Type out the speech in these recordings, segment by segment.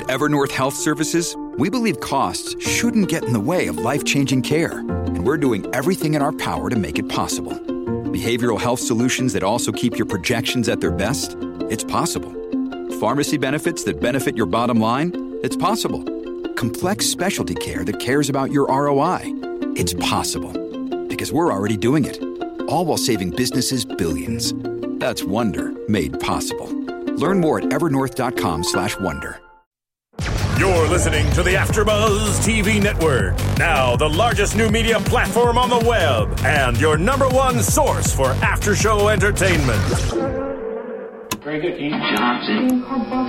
At Evernorth Health Services, we believe costs shouldn't get in the way of life-changing care, and we're doing everything in our power to make it possible. Behavioral health solutions that also keep your projections at their best? It's possible. Pharmacy benefits that benefit your bottom line? It's possible. Complex specialty care that cares about your ROI? It's possible. Because we're already doing it. All while saving businesses billions. That's Wonder made possible. Learn more at evernorth.com/wonder. You're listening to the AfterBuzz TV Network. Now the largest new media platform on the web and your number one source for after-show entertainment. Very good, King Johnson.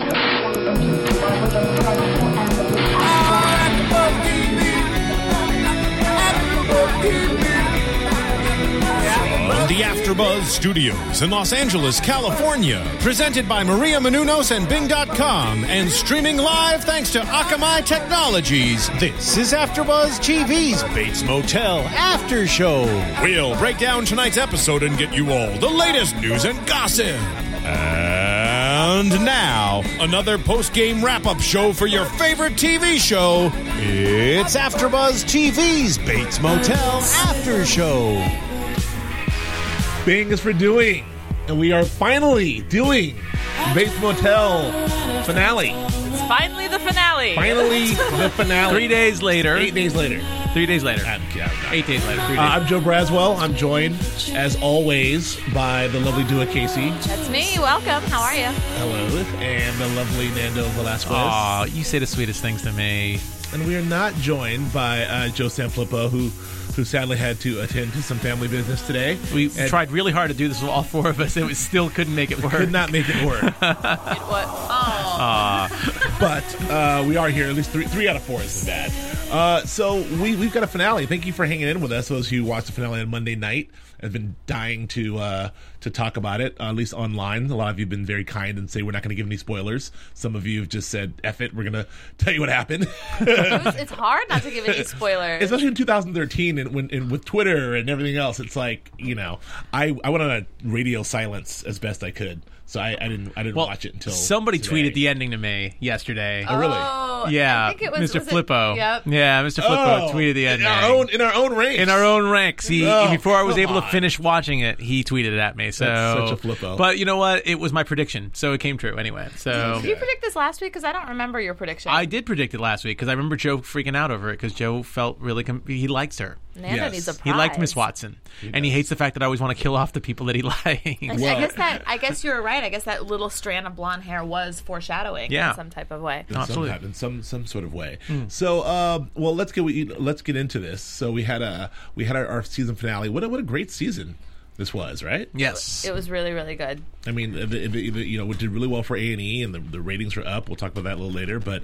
From the AfterBuzz Studios in Los Angeles, California, presented by Maria Menounos and Bing.com, and streaming live thanks to Akamai Technologies. This is AfterBuzz TV's Bates Motel After Show. We'll break down tonight's episode and get you all the latest news and gossip. And now, another post-game wrap-up show for your favorite TV show. It's AfterBuzz TV's Bates Motel After Show. Bing is for doing, and we are finally doing Bates Motel finale. It's finally the finale. Finally the finale. 3 days later. 8 days later. 3 days later. 8 days later. 3 days. I'm Joe Braswell. I'm joined, as always, by the lovely Dua Casey. That's me. Welcome. How are you? Hello. And the lovely Nando Velasquez. Aw, you say the sweetest things to me. And we are not joined by Joe Sanfilippo, who sadly had to attend to some family business today. We tried really hard to do this with all four of us. It still couldn't make it work. Could not make it work. But we are here. At least three out of four isn't bad. So we've got a finale. Thank you for hanging in with us. Those who watched the finale on Monday night have been dying to talk about it, at least online. A lot of you have been very kind and say we're not going to give any spoilers. Some of you have just said, F it, we're going to tell you what happened. It's hard not to give any spoilers. Especially in 2013 and with Twitter and everything else. It's like, I went on a radio silence as best I could. So I didn't watch it until somebody today. tweeted the ending to me yesterday. Oh, really? Yeah, I think it was Mr. Flippo. Yep. Yeah, Mr. Flippo tweeted the ending. In our own ranks. In our own ranks. Before I was able to finish watching it, he tweeted it at me. So, that's such a Flippo. But you know what? It was my prediction, so it came true anyway. So Did you predict this last week? Because I don't remember your prediction. I did predict it last week because I remember Joe freaking out over it because Joe felt really he likes her. Nando needs a prize. He liked Miss Watson, and he hates the fact that I always want to kill off the people that he likes. I guess you're right. I guess that little strand of blonde hair was foreshadowing in some type of way. Absolutely, in some sort of way. So, well, let's get into this. So we had our season finale. What a great season this was, right? Yes, it was really, really good. I mean, it did really well for A&E, and the ratings were up. We'll talk about that a little later. But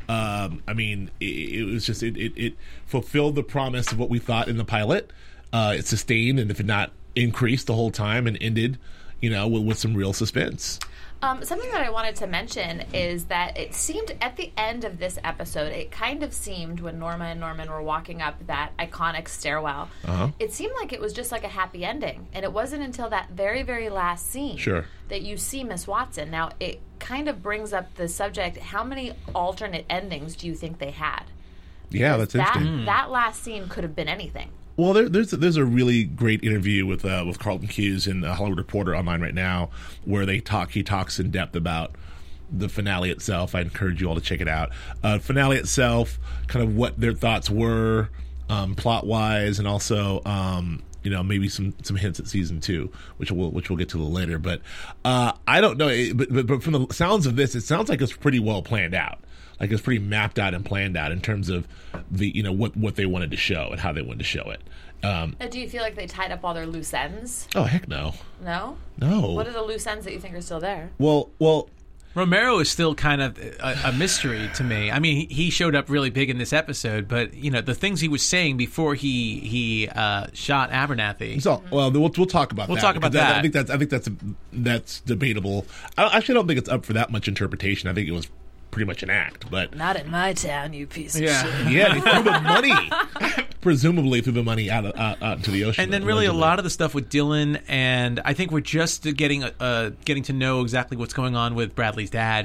I mean, it was just it fulfilled the promise of what we thought in the pilot. It sustained, and if it not increased the whole time, and ended, with some real suspense. Something that I wanted to mention is that it seemed at the end of this episode, it kind of seemed when Norma and Norman were walking up that iconic stairwell, it seemed like it was just like a happy ending. And it wasn't until that very, very last scene that you see Miss Watson. Now, it kind of brings up the subject, how many alternate endings do you think they had? Yeah, that's interesting. That last scene could have been anything. Well, there's a really great interview with Carlton Cuse in the Hollywood Reporter online right now, where he talks in depth about the finale itself. I encourage you all to check it out. Finale itself, kind of what their thoughts were, plot wise, and also maybe some hints at season 2, which we'll get to a little later. But I don't know. But from the sounds of this, it sounds like it's pretty well planned out. Like it's pretty mapped out and planned out in terms of the what they wanted to show and how they wanted to show it. Do you feel like they tied up all their loose ends? Oh heck no. No? No. What are the loose ends that you think are still there? Well, Romero is still kind of a mystery to me. I mean, he showed up really big in this episode, but the things he was saying before he shot Abernathy. So, well, we'll talk about that. We'll talk about that. I think that's debatable. I actually don't think it's up for that much interpretation. I think it was pretty much an act, but not in my town, you piece of shit. Yeah, they threw the money, presumably threw the money out into the ocean. And then really a lot of the stuff with Dylan, and I think we're just getting to know exactly what's going on with Bradley's dad.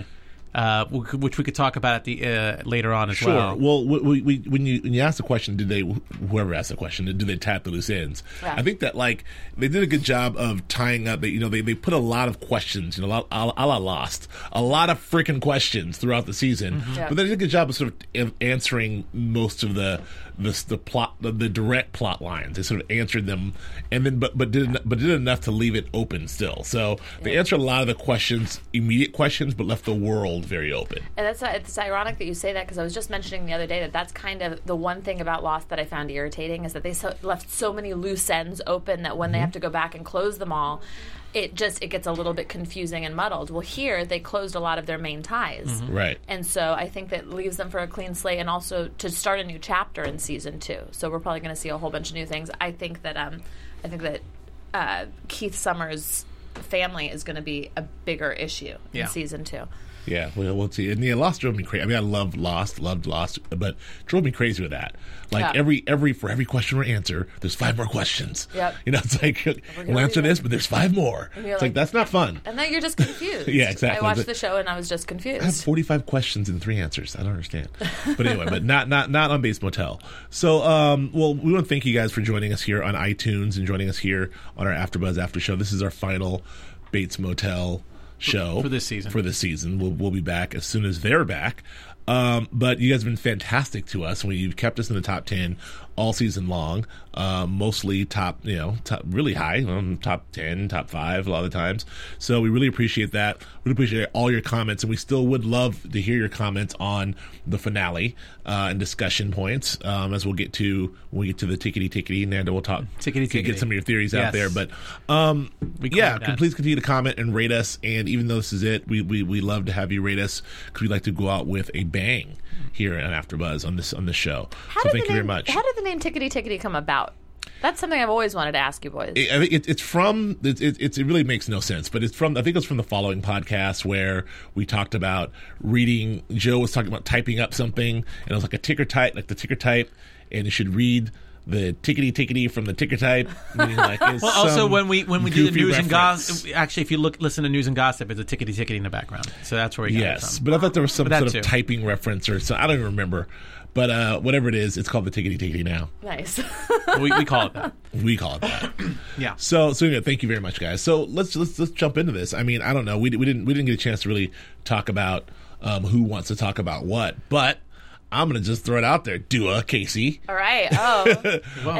which we could talk about at the later on as Sure. well. Well, when you ask the question, whoever asked the question, did they tap the loose ends? Yeah. I think that they did a good job of tying up. They put a lot of questions, a la Lost, a lot of freaking questions throughout the season. Yeah. But they did a good job of sort of answering most of the plot, the direct plot lines. They sort of answered them, and then but did enough to leave it open still. So they answered a lot of the immediate questions, but left the world very open. And it's ironic that you say that, because I was just mentioning the other day that's kind of the one thing about Lost that I found irritating, is that they left so many loose ends open that when they have to go back and close them all, it gets a little bit confusing and muddled. Well, here they closed a lot of their main ties, Right? and so I think that leaves them for a clean slate, and also to start a new chapter in season 2. So we're probably going to see a whole bunch of new things. I think that Keith Summers' family is going to be a bigger issue in season 2. Yeah, we'll see. And Lost drove me crazy. I mean, I loved Lost, but drove me crazy with that. For every question or answer, there's 5 more questions. Yep. It's like, we'll answer this, but there's 5 more. It's like, that's not fun. And then you're just confused. Yeah, exactly. I watched the show and I was just confused. I have 45 questions and 3 answers. I don't understand. But anyway, but not on Bates Motel. So, we want to thank you guys for joining us here on iTunes and joining us here on our AfterBuzz After Show. This is our final Bates Motel show for this season. We'll be back as soon as they're back. But you guys have been fantastic to us. You've kept us in the top 10 all season long, mostly top really high, top 10, top 5 a lot of the times. So we really appreciate that. We appreciate all your comments, and we still would love to hear your comments on the finale and discussion points as when we get to the tickety. Nando will talk. Get some of your theories out there. But please continue to comment and rate us. And even though this is it, we love to have you rate us, because we like to go out with a bang here at AfterBuzz on this show. So thank you very much. How did the name Tickety come about? That's something I've always wanted to ask you boys. I think it's from. It really makes no sense, but it's from. I think it's from the following podcast where we talked about reading. Joe was talking about typing up something, and it was like a ticker type, and you should read the tickety from the ticker type. Meaning also when we do the news and reference. gossip, actually, if you listen to news and gossip, it's a tickety in the background. So that's where we got it from. But I thought there was some sort of typing reference or so. I don't even remember. But whatever it is, it's called the tickety now. Nice. we call it that. We call it that. Yeah. So anyway, thank you very much, guys. So let's jump into this. I mean, I don't know. We didn't get a chance to really talk about who wants to talk about what, but I'm going to just throw it out there. Dua, Casey. All right. Oh.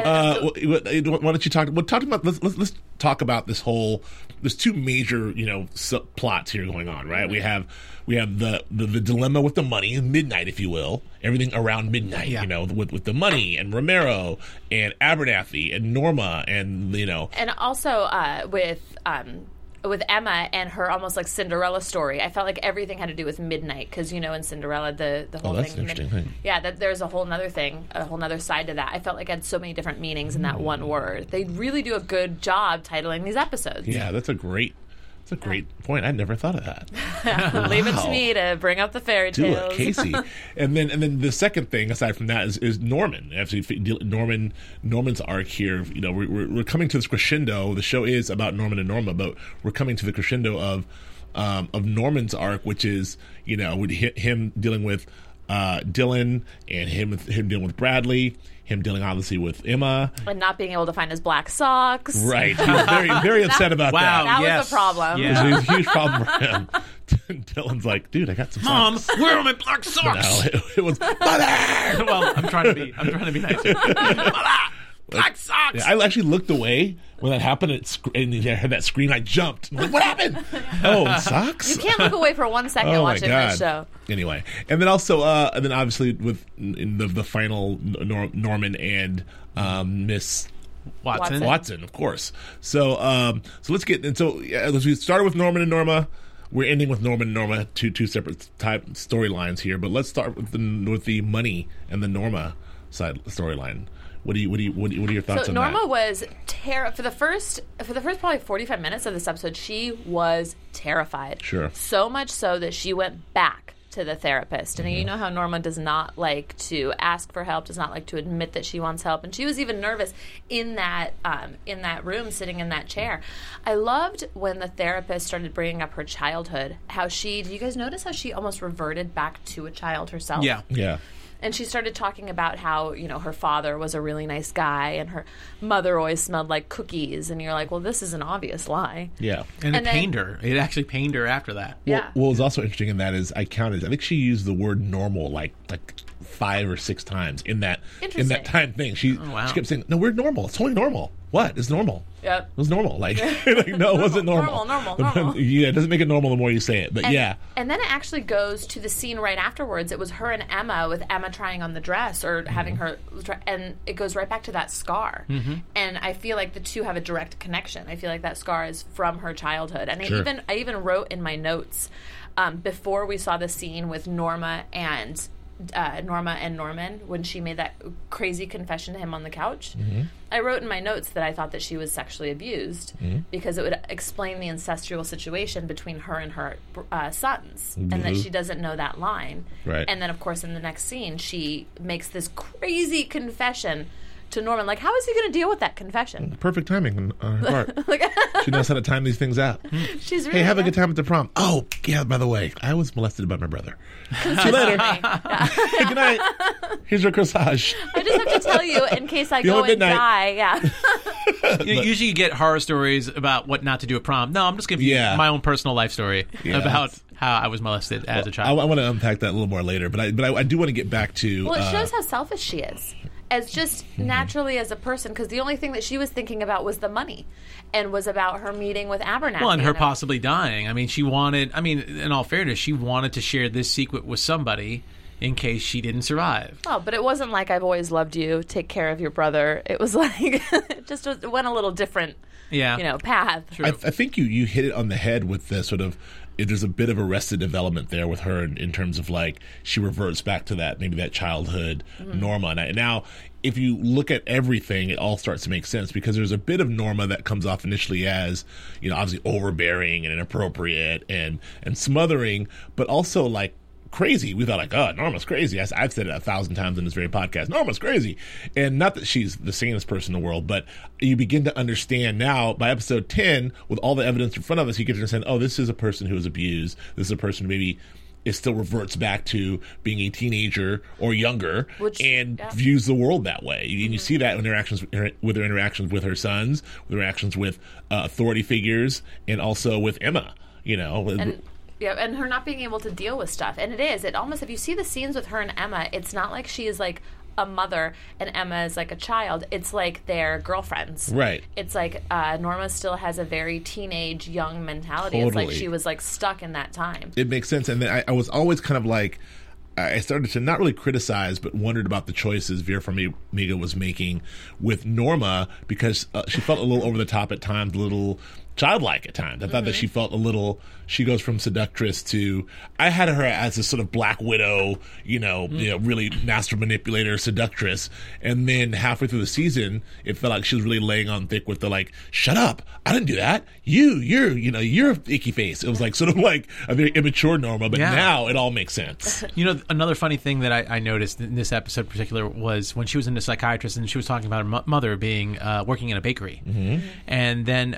Why don't you talk? Let's talk about this whole. There's 2 major plots here going on, right? We have the dilemma with the money, midnight, if you will, everything around midnight. Yeah. With the money and Romero and Abernathy and Norma and and also with Emma and her almost like Cinderella story. I felt like everything had to do with midnight, because in Cinderella the whole that's thing. An interesting thing. Yeah, that there's a whole other thing, a whole other side to that. I felt like it had so many different meanings in that one word. They really do a good job titling these episodes. Yeah, that's a great point. I never thought of that. Leave it to me to bring up the fairy Do tales. it, Casey. and then the second thing aside from that is Norman. Actually, Norman's arc here. We're coming to this crescendo. The show is about Norman and Norma, but we're coming to the crescendo of Norman's arc, which is him dealing with Dylan, and him dealing with Bradley. Him dealing obviously with Emma and not being able to find his black socks. Right, he was very very upset about that. That was a problem. Yeah. It was a huge problem for him. Dylan's like, dude, I got some Mom, socks. where are my black socks? No, it was Mother. Well, I'm trying to be nice here. Mother, black socks. Yeah, I actually looked away when that happened, and I heard that scream. I jumped. I'm like, what happened? Oh, socks. You can't look away for 1 second watching this show. Anyway, and then also, and then obviously with in the final Norman and Miss Watson, of course. So let's get. And so as we started with Norman and Norma, we're ending with Norman and Norma, two separate type storylines here. But let's start with the money and the Norma side storyline. What are your thoughts on that? Norma was for the first probably 45 minutes of this episode, she was terrified. Sure. So much so that she went back to the therapist. And you know how Norma does not like to ask for help, does not like to admit that she wants help. And she was even nervous in that room, sitting in that chair. I loved when the therapist started bringing up her childhood, do you guys notice how she almost reverted back to a child herself? Yeah. And she started talking about how, her father was a really nice guy and her mother always smelled like cookies. And you're like, well, this is an obvious lie. Yeah. And it pained her. It actually pained her after that. Yeah. What was also interesting in that is I think she used the word normal like 5 or 6 times in that time thing. She kept saying, no, we're normal. It's totally normal. What? It's normal. Yep. It was normal. Like no, it wasn't normal. Normal. Yeah, it doesn't make it normal the more you say it. But And then it actually goes to the scene right afterwards. It was her and Emma, with Emma trying on the dress or having her, and it goes right back to that scar. And I feel like the two have a direct connection. I feel like that scar is from her childhood. And I even wrote in my notes before we saw the scene with Norma and Norman, when she made that crazy confession to him on the couch, I wrote in my notes that I thought that she was sexually abused because it would explain the incestual situation between her and her sons, and that she doesn't know that line. Right. And then, of course, in the next scene, she makes this crazy confession to Norman. Like, how is he going to deal with that confession? Perfect timing on her part. She knows how to time these things out. She's really hey, have a good time at the prom. Oh, yeah, by the way, I was molested by my brother. See you later. Hey, good night. Here's your corsage. I just have to tell you in case I go and die. Yeah. Usually you get horror stories about what not to do at prom. No, I'm just giving you my own personal life story about how I was molested as a child. I want to unpack that a little more later, but I do want to get back to... Well, it shows how selfish she is. As just naturally as a person, because the only thing that she was thinking about was the money, and was about her meeting with Abernathy. Well, and her possibly dying. I mean, in all fairness, she wanted to share this secret with somebody in case she didn't survive. Oh, but it wasn't like I've always loved you, take care of your brother. It was like, it went a little different, path. I think you hit it on the head with the sort of, there's a bit of Arrested Development there with her in terms of like she reverts back to that childhood Norma. And now, if you look at everything, it all starts to make sense because there's a bit of Norma that comes off initially as, obviously overbearing and inappropriate and smothering, but also like crazy. We thought like, oh, Norma's crazy. I've said it 1,000 times in this very podcast. Norma's crazy. And not that she's the sanest person in the world, but you begin to understand now by episode 10, with all the evidence in front of us, you get to understand, oh, this is a person who was abused. This is a person who maybe it still reverts back to being a teenager or younger and views the world that way. And you see that in with her interactions with her sons, with her interactions with authority figures, and also with Emma, And her not being able to deal with stuff. And it almost, if you see the scenes with her and Emma, it's not like she is like a mother and Emma is like a child. It's like they're girlfriends. Right. It's like Norma still has a very teenage, young mentality. Totally. It's like she was like stuck in that time. It makes sense. And then I was always kind of like, I started to not really criticize, but wondered about the choices Vera Farmiga was making with Norma because she felt a little over the top at times, a little childlike at times. I thought that she felt a little, she goes from seductress to, I had her as a sort of Black Widow, really master manipulator, seductress. And then halfway through the season, it felt like she was really laying on thick with the like, shut up, I didn't do that. You're icky face. It was like sort of like a very immature Norma, but now it all makes sense. Another funny thing that I noticed in this episode in particular was when she was in the psychiatrist and she was talking about her mother being working in a bakery. And then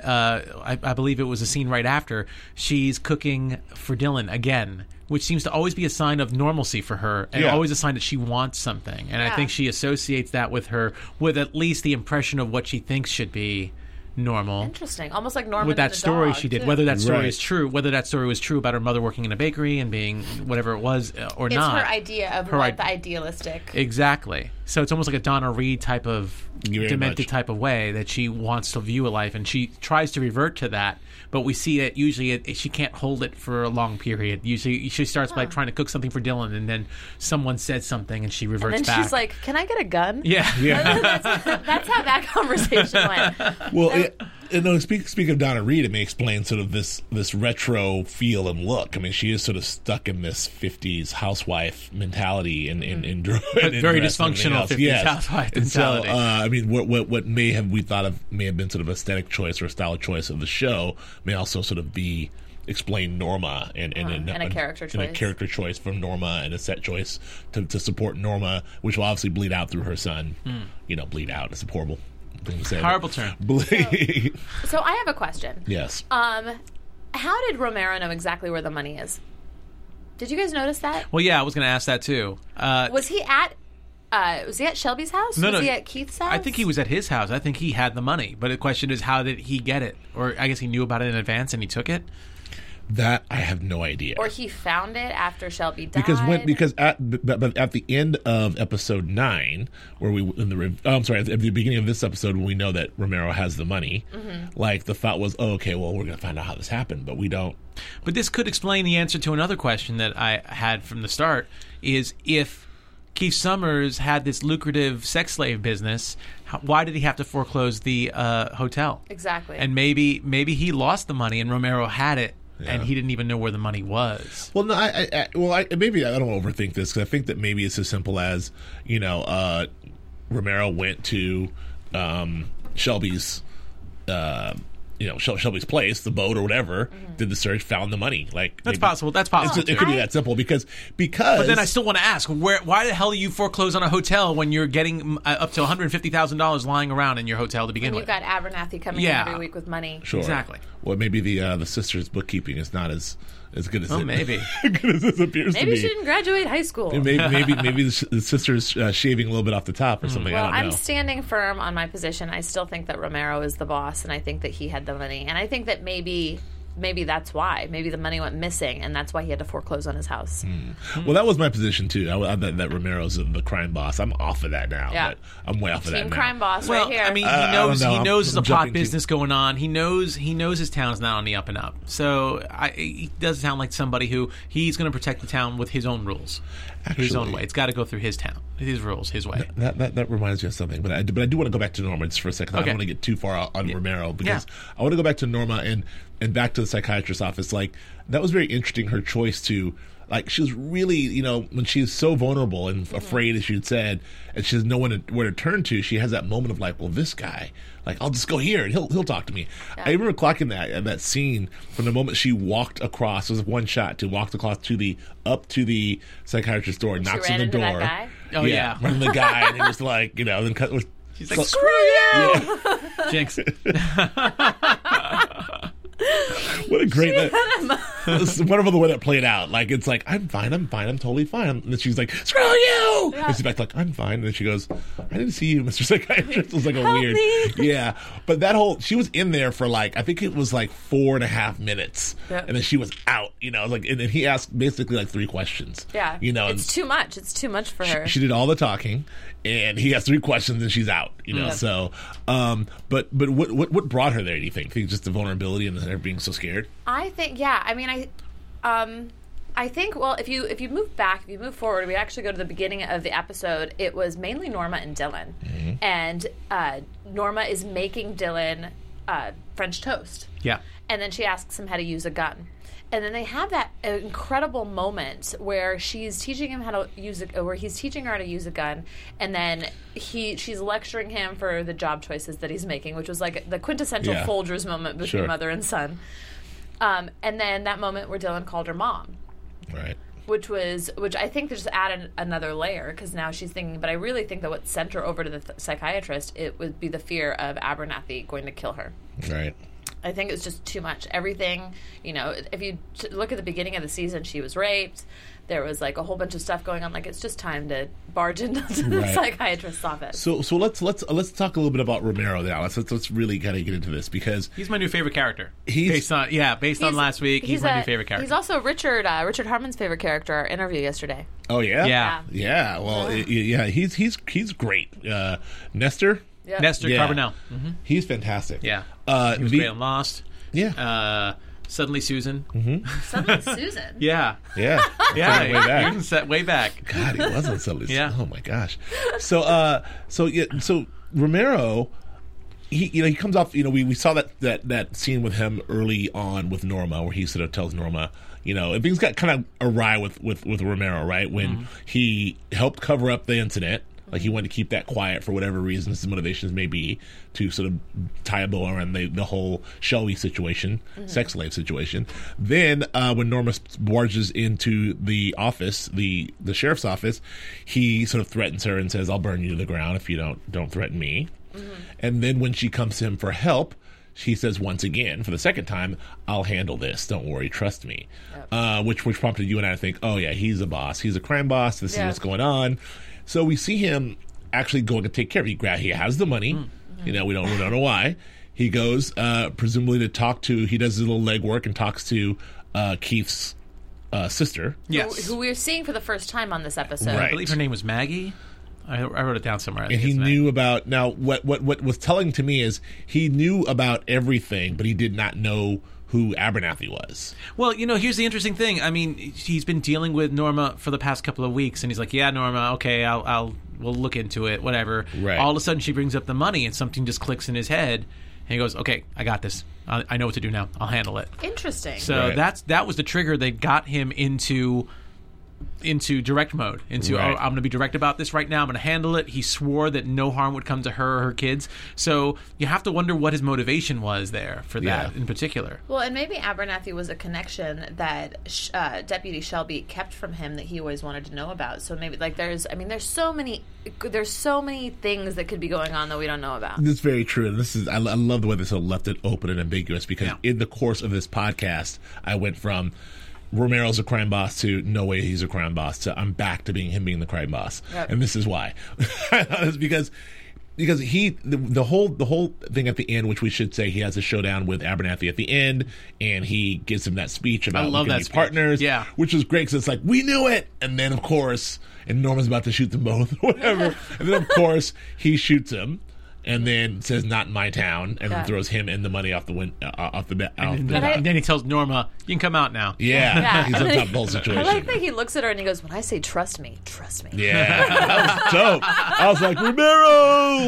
I believe it was a scene right after, she's cooking for Dylan again, which seems to always be a sign of normalcy for her and always a sign that she wants something. And I think she associates that with at least the impression of what she thinks should be normal. Interesting. Almost like Norman with that and the story dog, she did. too. Whether that story is true, whether that story was true about her mother working in a bakery and being whatever it was or not. It's her idea of what the idealistic. Exactly. So it's almost like a Donna Reed type of demented type of way that she wants to view a life, and she tries to revert to that. But we see that usually she can't hold it for a long period. Usually she starts by trying to cook something for Dylan, and then someone says something, and she reverts back. And then she's like, "Can I get a gun?" Yeah. That's how that conversation went. Well, speaking of Donna Reed, it may explain sort of this retro feel and look. I mean, she is sort of stuck in this 50s housewife mentality and very dysfunctional 50s housewife mentality. So, what may have been sort of aesthetic choice or style choice of the show may also sort of be explain Norma and a character choice. And a character choice from Norma and a set choice to support Norma, which will obviously bleed out through her son. Bleed out. It's a horrible thing to say. Horrible term. So I have a question. Yes. How did Romero know exactly where the money is? Did you guys notice that? Well, yeah, I was going to ask that too. Was he at Shelby's house? Was he at Keith's house? I think he was at his house. I think he had the money. But the question is, how did he get it? Or I guess he knew about it in advance and he took it? That I have no idea. Or he found it after Shelby died. Because at the end of episode 9, where at the beginning of this episode, when we know that Romero has the money, like the thought was, we're going to find out how this happened, but we don't. But this could explain the answer to another question that I had from the start: is if Keith Summers had this lucrative sex slave business, why did he have to foreclose the hotel? Exactly. And maybe he lost the money and Romero had it. Yeah. And he didn't even know where the money was. Well, no, maybe I don't overthink this, because I think that maybe it's as simple as, Romero went to Shelby's, Shelby's place, the boat or whatever, did the search, found the money. Like that's possible. That's possible. It could be that simple because. But then I still want to ask, why the hell do you foreclose on a hotel when you're getting up to $150,000 lying around in your hotel to begin with? You've got Abernathy coming in every week with money. Sure. Exactly. Well, maybe the sister's bookkeeping is not as good as maybe good as it appears to be. Maybe she didn't graduate high school. And maybe the sister's shaving a little bit off the top or something. Well, I don't know. I'm standing firm on my position. I still think that Romero is the boss, and I think that he had the money, and I think that maybe that's why. Maybe the money went missing, and that's why he had to foreclose on his house. Well, that was my position too. That Romero's the crime boss. I'm off of that now. Yeah. But I'm way off of that now. Team crime boss well, right here. I mean, he knows there's a plot business going on. He knows his town's not on the up and up. So he does sound like somebody who he's going to protect the town with his own rules, his own way. It's got to go through his town, his rules, his way. That reminds me of something. But I do want to go back to Norma just for a second. I don't want to get too far on Romero because I want to go back to Norma and back to the psychiatrist's office. Like, that was very interesting, her choice to, like, she was really, when she's so vulnerable and afraid, as you'd said, and she has no one where to turn to, she has that moment of like, well, this guy, like, I'll just go here and he'll talk to me. Yeah. I remember clocking that scene from the moment she walked across. It was one shot to walk across up to the psychiatrist's door, knocks on the door. That guy? Oh yeah, running the guy, and it was like, then cut with. She's like, screw you, yeah. Jinx. What a great it's wonderful the way that played out. Like, it's like, I'm fine, I'm totally fine. And then she's like, screw you! Yeah. And she's back like, I'm fine. And then she goes, I didn't see you, Mr. Psychiatrist. It was like a Help weird me. Yeah. But she was in there for like, I think it was like 4.5 minutes. Yep. And then she was out, like, and then he asked basically like 3 questions. Yeah. It's too much. It's too much for her. She did all the talking, and he has 3 questions and she's out, so but what brought her there, do you think? Just the vulnerability and her being so scared? I think I think, well, if you move forward, we actually go to the beginning of the episode. It was mainly Norma and Dylan, and Norma is making Dylan French toast. Yeah, and then she asks him how to use a gun. And then they have that incredible moment where she's teaching him how to where he's teaching her how to use a gun, and then she's lecturing him for the job choices that he's making, which was like the quintessential Folgers moment between mother and son. And then that moment where Dylan called her mom, right? Which I think just added another layer, because now she's thinking. But I really think that what sent her over to the psychiatrist, it would be the fear of Abernathy going to kill her. Right. I think it's just too much. Everything, if you look at the beginning of the season, she was raped. There was like a whole bunch of stuff going on. Like, it's just time to barge into the psychiatrist's office. So let's talk a little bit about Romero now. Let's really kind of get into this, because he's my new favorite character. Based on last week, he's my new favorite character. He's also Richard Harmon's favorite character. Our interview yesterday. Oh yeah, yeah. Well, he's great. Nestor. Yep. Nestor Carbonell. Mm-hmm. He's fantastic. Yeah. He was great on Lost. Yeah. Suddenly Susan. Mm-hmm. Suddenly Susan? Yeah. Yeah. Yeah. Way back. Even set way back. God, he was on Suddenly Susan. Yeah. Oh my gosh. So Romero, he comes off, we saw that scene with him early on with Norma, where he sort of tells Norma, and things got kind of awry with Romero, right? When he helped cover up the incident, Like he wanted to keep that quiet for whatever reasons his motivations may be, to sort of tie a bow around the whole Shelby situation, sex slave situation. Then when Norma barges into the office, the sheriff's office, he sort of threatens her and says, "I'll burn you to the ground if you don't threaten me." And then when she comes to him for help, she says once again, for the second time, "I'll handle this. Don't worry. Trust me." Which prompted you and I to think, oh, yeah, he's a boss. He's a crime boss. This is what's going on. So we see him actually going to take care of it. He has the money. We don't know why. He goes, presumably to talk to, he does his little legwork and talks to Keith's sister. Yes. Who we're seeing for the first time on this episode. I believe her name was Maggie. I wrote it down somewhere. And he knew about, now what was telling to me is he knew about everything, but he did not know who Abernathy was. Well, here's the interesting thing. I mean, he's been dealing with Norma for the past couple of weeks, and he's like, "Yeah, Norma, okay, we'll look into it, whatever." Right. All of a sudden, she brings up the money, and something just clicks in his head, and he goes, "Okay, I got this. I know what to do now. I'll handle it." Interesting. So that was the trigger that got him into direct mode, I'm going to be direct about this right now. I'm going to handle it. He swore that no harm would come to her or her kids. So you have to wonder what his motivation was there for that in particular. Well, and maybe Abernathy was a connection that Deputy Shelby kept from him that he always wanted to know about. So maybe there's so many things that could be going on that we don't know about. This is very true. And I love the way they sort of left it open and ambiguous, because in the course of this podcast, I went from Romero's a crime boss to no way he's a crime boss to I'm back to him being the crime boss. And this is why. It's because the whole thing at the end, which we should say, he has a showdown with Abernathy at the end, and he gives him that speech about we can be partners, which is great, because it's like, we knew it. And then of course, and Norman's about to shoot them both or whatever, and then of course he shoots him and then says, "Not in my town," and then throws him and the money off the and then he tells Norma, "You can come out now." Yeah. He's on top of the whole situation. I like that he looks at her and he goes, "When I say trust me, trust me." Yeah, that was dope. I was like, Romero!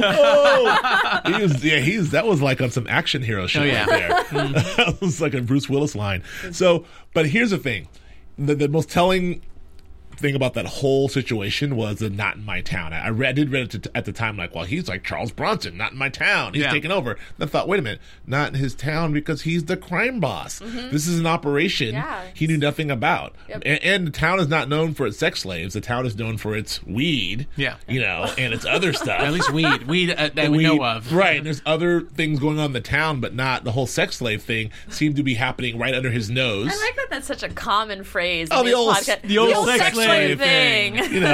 Oh! That was like on some action hero shit right there. That was like a Bruce Willis line. So, but here's the thing. The most telling thing about that whole situation was the "not in my town." I did read it at the time, like, well, he's like Charles Bronson, not in my town. He's taking over. And I thought, wait a minute, not in his town because he's the crime boss. This is an operation he knew nothing about. And the town is not known for its sex slaves. The town is known for its weed, and its other stuff. At least weed that we know of. Right, and there's other things going on in the town, but not the whole sex slave thing seemed to be happening right under his nose. I like that that's such a common phrase. Oh, the old sex slave thing.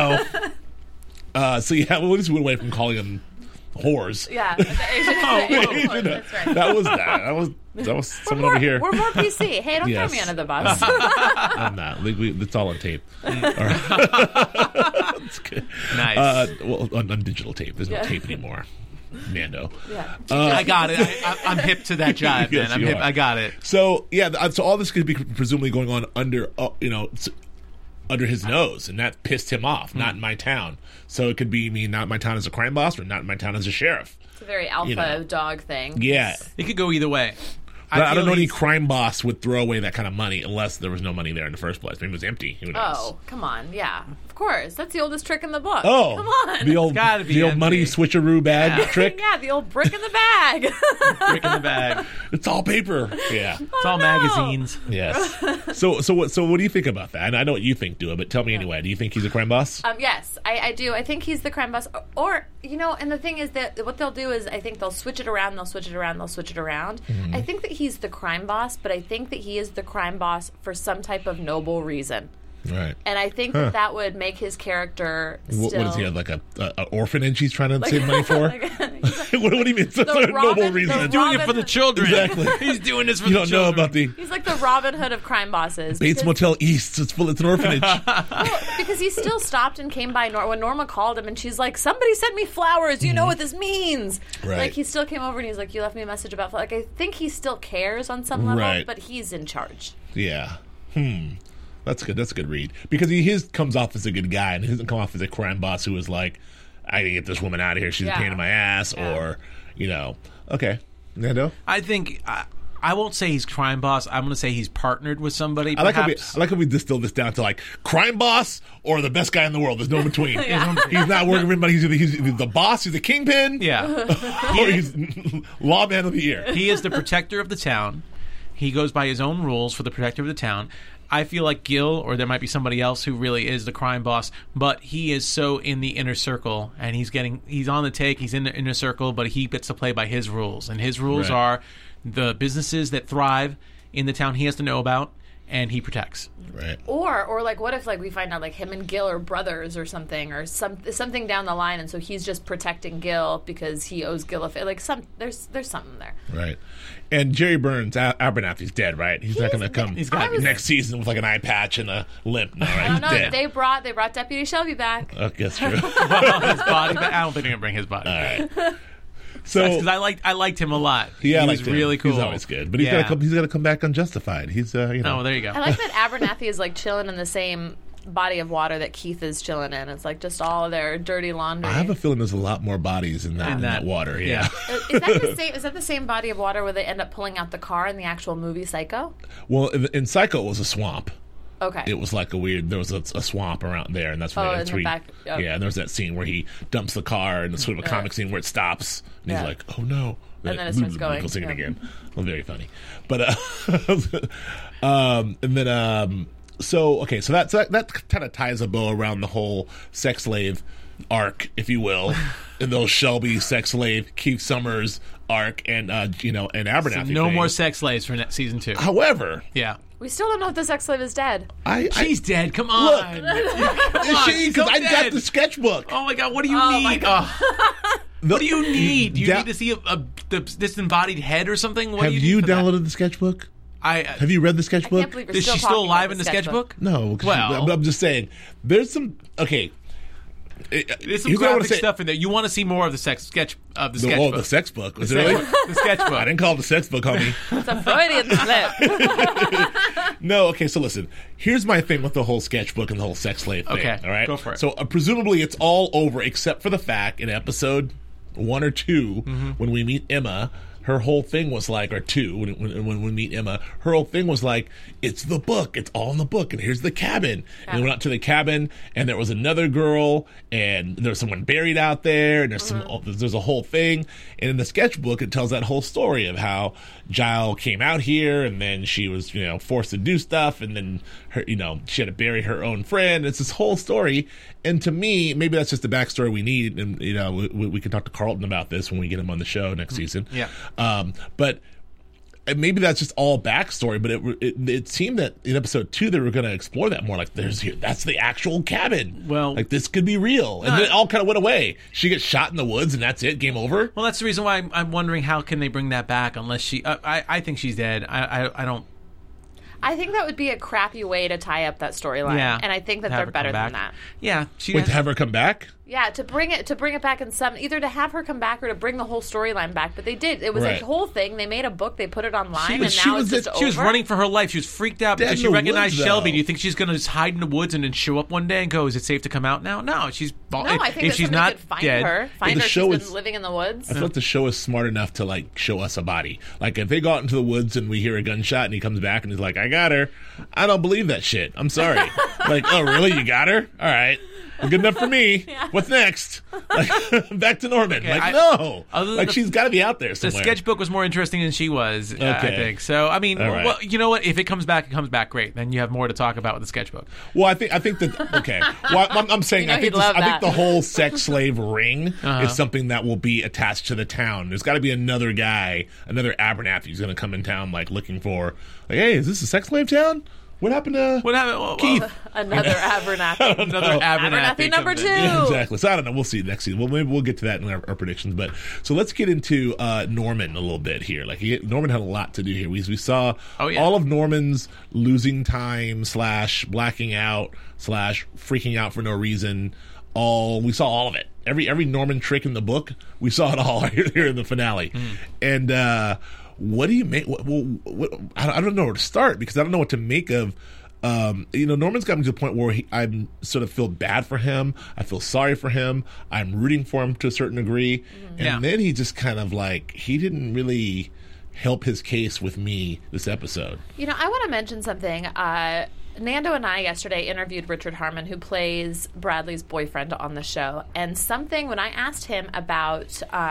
So yeah, well, at least we went away from calling them whores. Yeah, that's right. That was someone over here. We're more PC. Hey, don't throw me under the bus. I'm not. It's all on tape. All right. That's good. Nice. Well, on digital tape. There's no tape anymore. Mando. Yeah. I got it. I'm hip to that jive, Yes, man. I'm you hip. are. I got it. So yeah, so all this could be presumably going on under his nose, and that pissed him off. Not in my town. So it could be not in my town as a crime boss, or not in my town as a sheriff. It's a very alpha dog thing. Yeah. It could go either way. I don't know any crime boss would throw away that kind of money unless there was no money there in the first place. Maybe it was empty. Who knows? Oh, come on. Yeah. Of course. That's the oldest trick in the book. Oh. Come on. The old money switcheroo bag trick? Yeah, the old brick in the bag. Brick in the bag. It's all paper. Yeah. It's all magazines. Yes. So what do you think about that? And I know what you think, Dua, but tell me anyway. Do you think he's a crime boss? Yes, I do. I think he's the crime boss. Or, and the thing is that what they'll do is I think they'll switch it around, they'll switch it around, they'll switch it around. I think that he's the crime boss, but I think that he is the crime boss for some type of noble reason. Right. And I think that would make his character still... What does he have, like an orphanage he's trying to save money for? What do you mean? It's a noble reason. He's doing it for the children. Exactly. He's doing this for the children. You don't know about the... He's like the Robin Hood of crime bosses. Bates Motel East. It's an orphanage. Well, because he still stopped and came by when Norma called him, and she's like, "Somebody sent me flowers. You know what this means." Right. Like, he still came over and he's like, "You left me a message about flowers." Like, I think he still cares on some level, Right. but he's in charge. Yeah. That's good. That's a good read. Because his comes off as a good guy, and he doesn't come off as a crime boss who is like, "I gotta get this woman out of here. She's a pain in my ass," or, okay. Nando? I think I won't say he's crime boss. I'm going to say he's partnered with somebody. I like how we distill this down to like crime boss or the best guy in the world. There's no in between. He's not working for anybody. He's the boss. He's the kingpin. Yeah. Or he's lawman of the year. He is the protector of the town. He goes by his own rules for the protector of the town. I feel like Gil, or there might be somebody else who really is the crime boss, but he is so in the inner circle, and he's on the take, he's in the inner circle, but he gets to play by his rules. And his rules are the businesses that thrive in the town he has to know about, and he protects. Right. Or like, what if like we find out like him and Gil are brothers or something, or something down the line, and so he's just protecting Gil because he owes Gil there's something there. Right. And Jerry Burns, Abernathy's dead, right? He's not going to come next season with like an eye patch and a limp. No, right? No, dead. they brought Deputy Shelby back. Okay, that's true. His body, but I don't think they're going to bring his body. All right. So because I liked him a lot. Yeah, he was really cool. He's always good, but he's got to come back unjustified. He's Oh, there you go. I like that Abernathy is like chilling in the same body of water that Keith is chilling in. It's like just all their dirty laundry. I have a feeling there's a lot more bodies in that water. Yeah. Is that the same body of water where they end up pulling out the car in the actual movie Psycho? Well, in Psycho, it was a swamp. Okay. It was like there was a swamp around there, and that's where in the back. Oh. Yeah, and there's that scene where he dumps the car, and it's sort of a comic scene where it stops, and he's like, "Oh no!" And then it starts going. Michael singing again. Well, very funny, but and then so that kind of ties a bow around the whole sex slave arc, if you will, in those Shelby sex slave Keith Summers arc, and and Abernathy. So no more sex slaves for season 2. However, yeah. We still don't know if the sex slave is dead. She's dead. Come on. Look, is she? Because I got the sketchbook. Oh my God! What do you need? What do you need? Do you need to see the disembodied head or something? Have you downloaded the sketchbook? Have you read the sketchbook? I can't believe Is she still alive in the sketchbook? No. Well, I'm just saying. There's some. Okay. There's some graphic stuff in there. You want to see more of the sketchbook. Oh, the sex book. Was it really? The sketchbook. I didn't call it the sex book, homie. It's a Freudian slip. No, okay, so listen. Here's my thing with the whole sketchbook and the whole sex slave thing. Okay, all right? Go for it. So presumably it's all over except for the fact in episode 1 or 2 when we meet Emma, her whole thing was like, or 2, when we meet Emma, her whole thing was like, it's the book, it's all in the book, and here's the cabin. And we went out to the cabin, and there was another girl, and there's someone buried out there, and there's a whole thing. And in the sketchbook, it tells that whole story of how Giles came out here, and then she was, forced to do stuff, and then her, she had to bury her own friend. It's this whole story. And to me, maybe that's just the backstory we need, and we can talk to Carlton about this when we get him on the show next season. Yeah. But maybe that's just all backstory. But it seemed that in episode 2 they were going to explore that more. Like, that's the actual cabin. Well, like this could be real, and then it all kind of went away. She gets shot in the woods, and that's it. Game over. Well, that's the reason why I'm wondering how can they bring that back unless she. I think she's dead. I don't. I think that would be a crappy way to tie up that storyline. Yeah, and I think that they're better than that. Yeah, to have her come back. Yeah, to bring it back in some, either to have her come back or to bring the whole storyline back. But they did. It was a whole thing. They made a book. They put it online, and now it's just over. She was running for her life. She was freaked out because she recognized Shelby. Do you think she's going to just hide in the woods and then show up one day and go, "Is it safe to come out now?" No, she's. No, I think if she's not could find dead, her. She's been living in the woods. I thought the show is smart enough to like show us a body. Like if they go out into the woods and we hear a gunshot and he comes back and he's like, "I got her," I don't believe that shit. I'm sorry. Like, oh really? You got her? All right. Well, good enough for me. Yeah. What's next? Like, back to Norman. Okay, no. She's got to be out there somewhere. The sketchbook was more interesting than she was, I think. So, I mean, well, you know what? If it comes back, great. Then you have more to talk about with the sketchbook. Well, I think that, okay. Well, I'm saying, I think the whole sex slave ring is something that will be attached to the town. There's got to be another guy, another Abernathy who's going to come in town, like, looking for, like, hey, is this a sex slave town? What happened to Keith? Another Abernathy. Another Abernathy number 2. Yeah, exactly. So I don't know. We'll see next season. Well, maybe we'll get to that in our predictions. But so let's get into Norman a little bit here. Like Norman had a lot to do here. We saw all of Norman's losing time / blacking out / freaking out for no reason. We saw all of it. Every Norman trick in the book, we saw it all here in the finale. And what do you make? I don't know where to start because I don't know what to make of. Norman's got me to the point where I sort of feel bad for him. I feel sorry for him. I'm rooting for him to a certain degree. And then he just kind of like, he didn't really help his case with me this episode. You know, I want to mention something. Nando and I yesterday interviewed Richard Harmon, who plays Bradley's boyfriend on the show, and something when I asked him about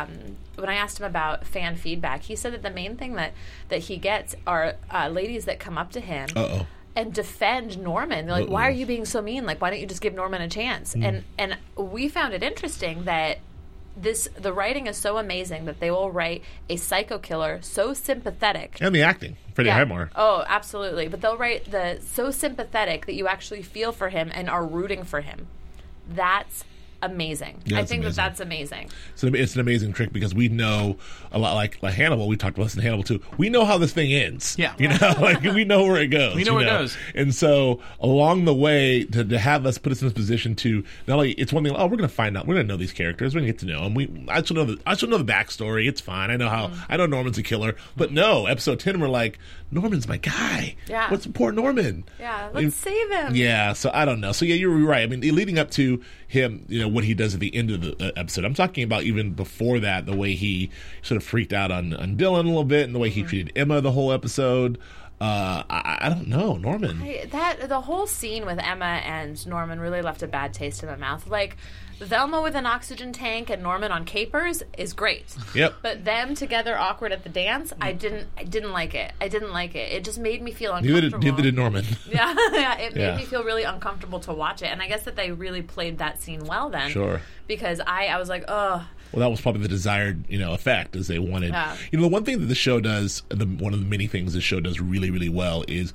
fan feedback, he said that the main thing that he gets are ladies that come up to him and defend Norman. They're like, "Why are you being so mean? Like, why don't you just give Norman a chance?" And we found it interesting that the writing is so amazing that they will write a psycho killer so sympathetic. And the acting, Freddie Highmore. Oh, absolutely. But they'll write so sympathetic that you actually feel for him and are rooting for him. That's amazing. Yeah, I think amazing. that's amazing. So it's an amazing trick because we know a lot, like Hannibal. We talked about this in Hannibal too. We know how this thing ends. Yeah, you know, like we know where it goes. We know where it goes. And so along the way, to have us put us in this position to not only it's one thing. Oh, we're going to find out. We're going to know these characters. We're going to get to know them. I should know the backstory. It's fine. I know how. I know Norman's a killer. But no, episode 10, we're like, Norman's my guy. Yeah. What's poor Norman? Yeah. Let's save him. Yeah. So I don't know. So yeah, you're right. I mean, leading up to him, you know, what he does at the end of the episode. I'm talking about even before that, the way he sort of freaked out on Dylan a little bit, and the way he treated Emma the whole episode. I don't know, Norman. The whole scene with Emma and Norman really left a bad taste in my mouth. Like, Velma with an oxygen tank and Norman on capers is great. Yep. But them together awkward at the dance, I didn't like it. I didn't like it. It just made me feel uncomfortable. Neither did Norman. Yeah, it made me feel really uncomfortable to watch it. And I guess that they really played that scene well then. Sure. Because I was like, ugh. Well, that was probably the desired, effect, as they wanted. Yeah. The one thing that the show does, one of the many things the show does really, really well is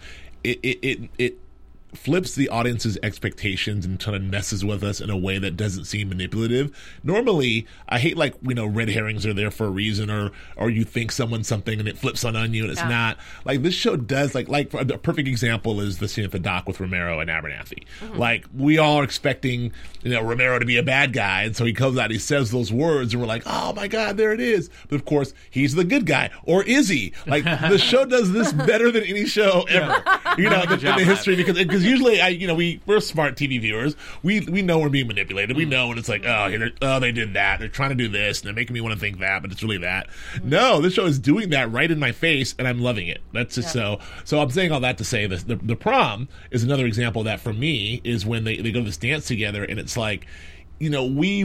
it flips the audience's expectations and kind of messes with us in a way that doesn't seem manipulative. Normally, I hate red herrings are there for a reason, or you think someone's something and it flips on you and it's not. Like this show does. Like a perfect example is the scene at the dock with Romero and Abernathy. Mm-hmm. Like we all are expecting Romero to be a bad guy, and so he comes out, he says those words, and we're like, oh my god, there it is. But of course, he's the good guy, or is he? Like the show does this better than any show ever. In the history because usually we're smart TV viewers. We know we're being manipulated. We know when it's like, they did that. They're trying to do this, and they're making me want to think that, but it's really that. No, this show is doing that right in my face, and I'm loving it. That's just so. I'm saying all that to say this. The prom is another example of that for me. Is when they go to this dance together, and it's like, we know we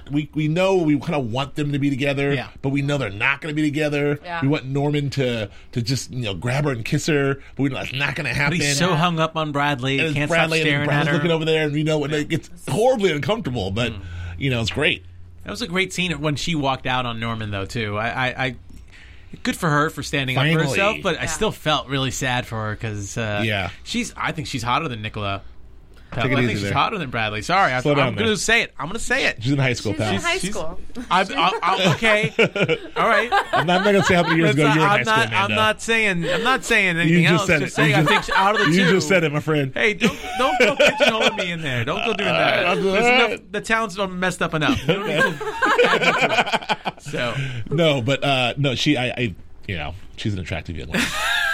kind of want them to be together, but we know they're not going to be together. Yeah. We want Norman to just grab her and kiss her, but we know that's not going to happen. But he's so hung up on Bradley, and can't Bradley stop staring and at her. Looking over there, and it's horribly uncomfortable, but it's great. That was a great scene when she walked out on Norman, though. Too, I good for her for standing up for herself, but I still felt really sad for her because I think she's hotter than Nicola. I think she's hotter than Bradley. Sorry, I'm going to say it. I'm going to say it. She's in high school, pal. She's in high school. Okay. All right. I'm not going to say how many years ago you were in high school, Amanda. I'm not saying anything else. Said just saying I think out of the two. You just said it, my friend. Hey, don't go pigeonholing me in there. Don't go doing that. The town's messed up enough. You don't need to so no, but no, she's an attractive young lady.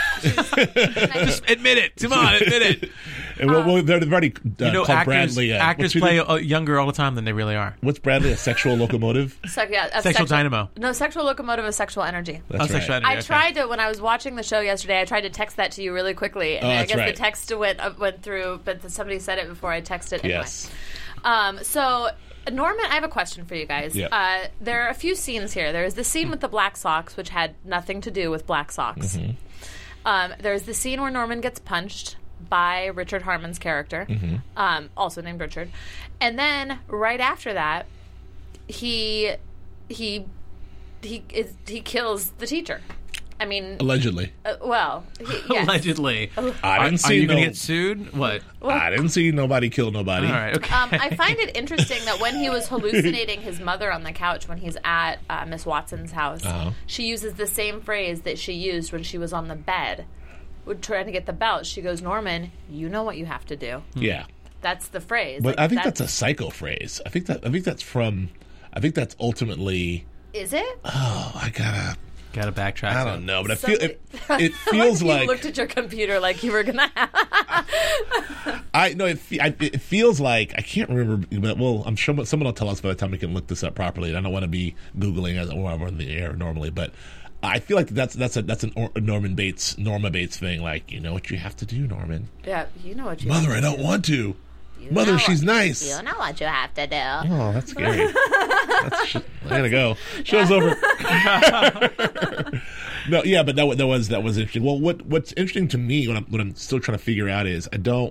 Just admit it. Come on, admit it. And they've already called Bradley. Actors play younger all the time than they really are. What's Bradley? A sexual locomotive? Sexual dynamo. No, sexual locomotive is sexual energy. That's right. Sexual energy. I tried to, when I was watching the show yesterday, I tried to text that to you really quickly. And I guess the text went through, but somebody said it before I texted anyway. Yes. So, Norman, I have a question for you guys. Yep. There are a few scenes here. There's the scene with the black socks, which had nothing to do with black socks. Mm-hmm. There's the scene where Norman gets punched by Richard Harmon's character, also named Richard, and then right after that, he kills the teacher. I mean, allegedly. Yes. Allegedly. I didn't see. Are you going to get sued? What? I didn't see nobody kill nobody. All right. Okay. I find it interesting that when he was hallucinating his mother on the couch when he's at Miss Watson's house, she uses the same phrase that she used when she was on the bed, trying to get the belt. She goes, "Norman, you know what you have to do." Yeah. That's the phrase. But I think that's a psycho phrase. I think that's ultimately. Is it? Oh, I gotta backtrack. I don't know, but it feels like you looked at your computer like you were gonna have. It feels like I can't remember, but I'm sure someone will tell us by the time we can look this up properly. And I don't want to be Googling as we're in the air normally, but I feel like that's a Norma Bates thing. Like, you know what you have to do, Norman. Yeah, you know what you Mother, have I to don't do. want to. Mother, she's nice. You know what you have to do. Oh, that's scary. I gotta go. Show's over. No, yeah, but that was interesting. Well, what's interesting to me what I'm still trying to figure out is I don't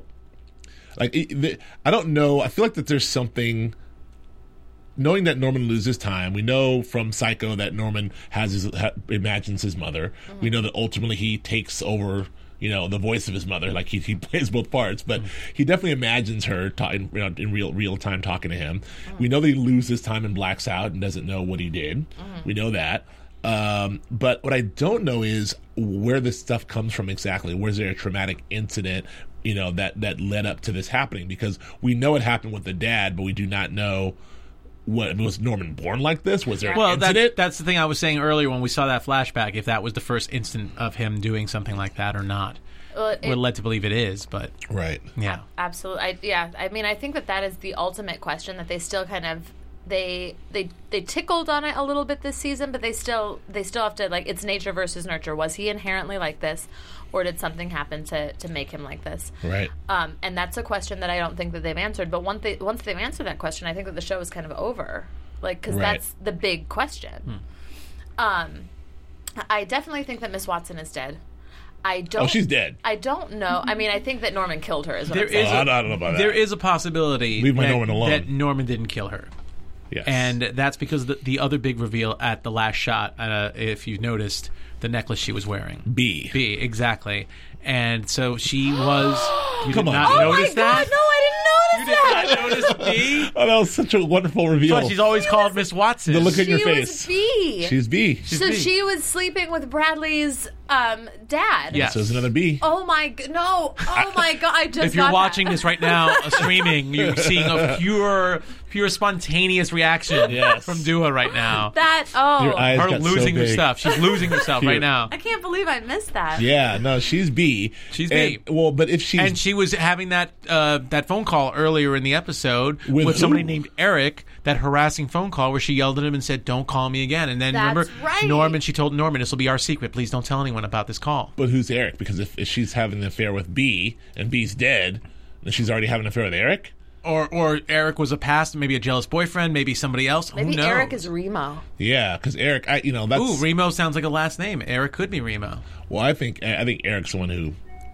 know. I feel like that there's something. Knowing that Norman loses time, we know from Psycho that Norman imagines his mother. Mm-hmm. We know that ultimately he takes over, you know, the voice of his mother. Like he plays both parts, but he definitely imagines her in real time talking to him. Mm-hmm. We know that he loses time and blacks out and doesn't know what he did. Mm-hmm. We know that. But what I don't know is where this stuff comes from exactly. Was there a traumatic incident, you know, that led up to this happening? Because we know it happened with the dad, but we do not know. What, was Norman born like this? Was there an incident? That's the thing I was saying earlier when we saw that flashback, if that was the first instant of him doing something like that or not. Well, we're led to believe it is, but... Right. Yeah. Absolutely. I mean, I think that is the ultimate question that they still kind of... They tickled on it a little bit this season, but they still have to, like, it's nature versus nurture. Was he inherently like this, or did something happen to make him like this? Right. And that's a question that I don't think that they've answered. But once they've answered that question, I think that the show is kind of over, like, because that's the big question. I definitely think that Miss Watson is dead. Oh, she's dead. I don't know. I mean, I think that Norman killed her. Is what I'm saying. I don't know about that. There is a possibility Norman alone. that Norman didn't kill her. Yes. And that's because the other big reveal at the last shot, if you noticed, the necklace she was wearing. B, exactly. And so she was... You did Come on. not notice that? No, I didn't notice that. You did not notice B? Oh, that was such a wonderful reveal. So she's always called Miss Watson. The look in your She face. was B. She's B. So she was sleeping with Bradley's dad. Yes. So there's another B. Oh my no! Oh my god! I just If you're got watching that. this right now, streaming, you're seeing a pure spontaneous reaction from Dua right now. Your eyes Her got losing so big. herself. She's losing herself right now. I can't believe I missed that. Yeah, no, she's B. She's and, B. Well, but if she's... And she was having that phone call earlier in the episode With who? somebody named Eric, that harassing phone call where she yelled at him and said, "Don't call me again." And then That's remember, right. Norman, she told Norman, "This will be our secret. Please don't tell anyone about this call." But who's Eric? Because if she's having an affair with B and B's dead, then she's already having an affair with Eric? Or Eric was a past, maybe a jealous boyfriend, maybe somebody else. Maybe Who knows? Eric is Remo. Yeah, because Eric, that's... Ooh, Remo sounds like a last name. Eric could be Remo. Well, I think Eric's the one who...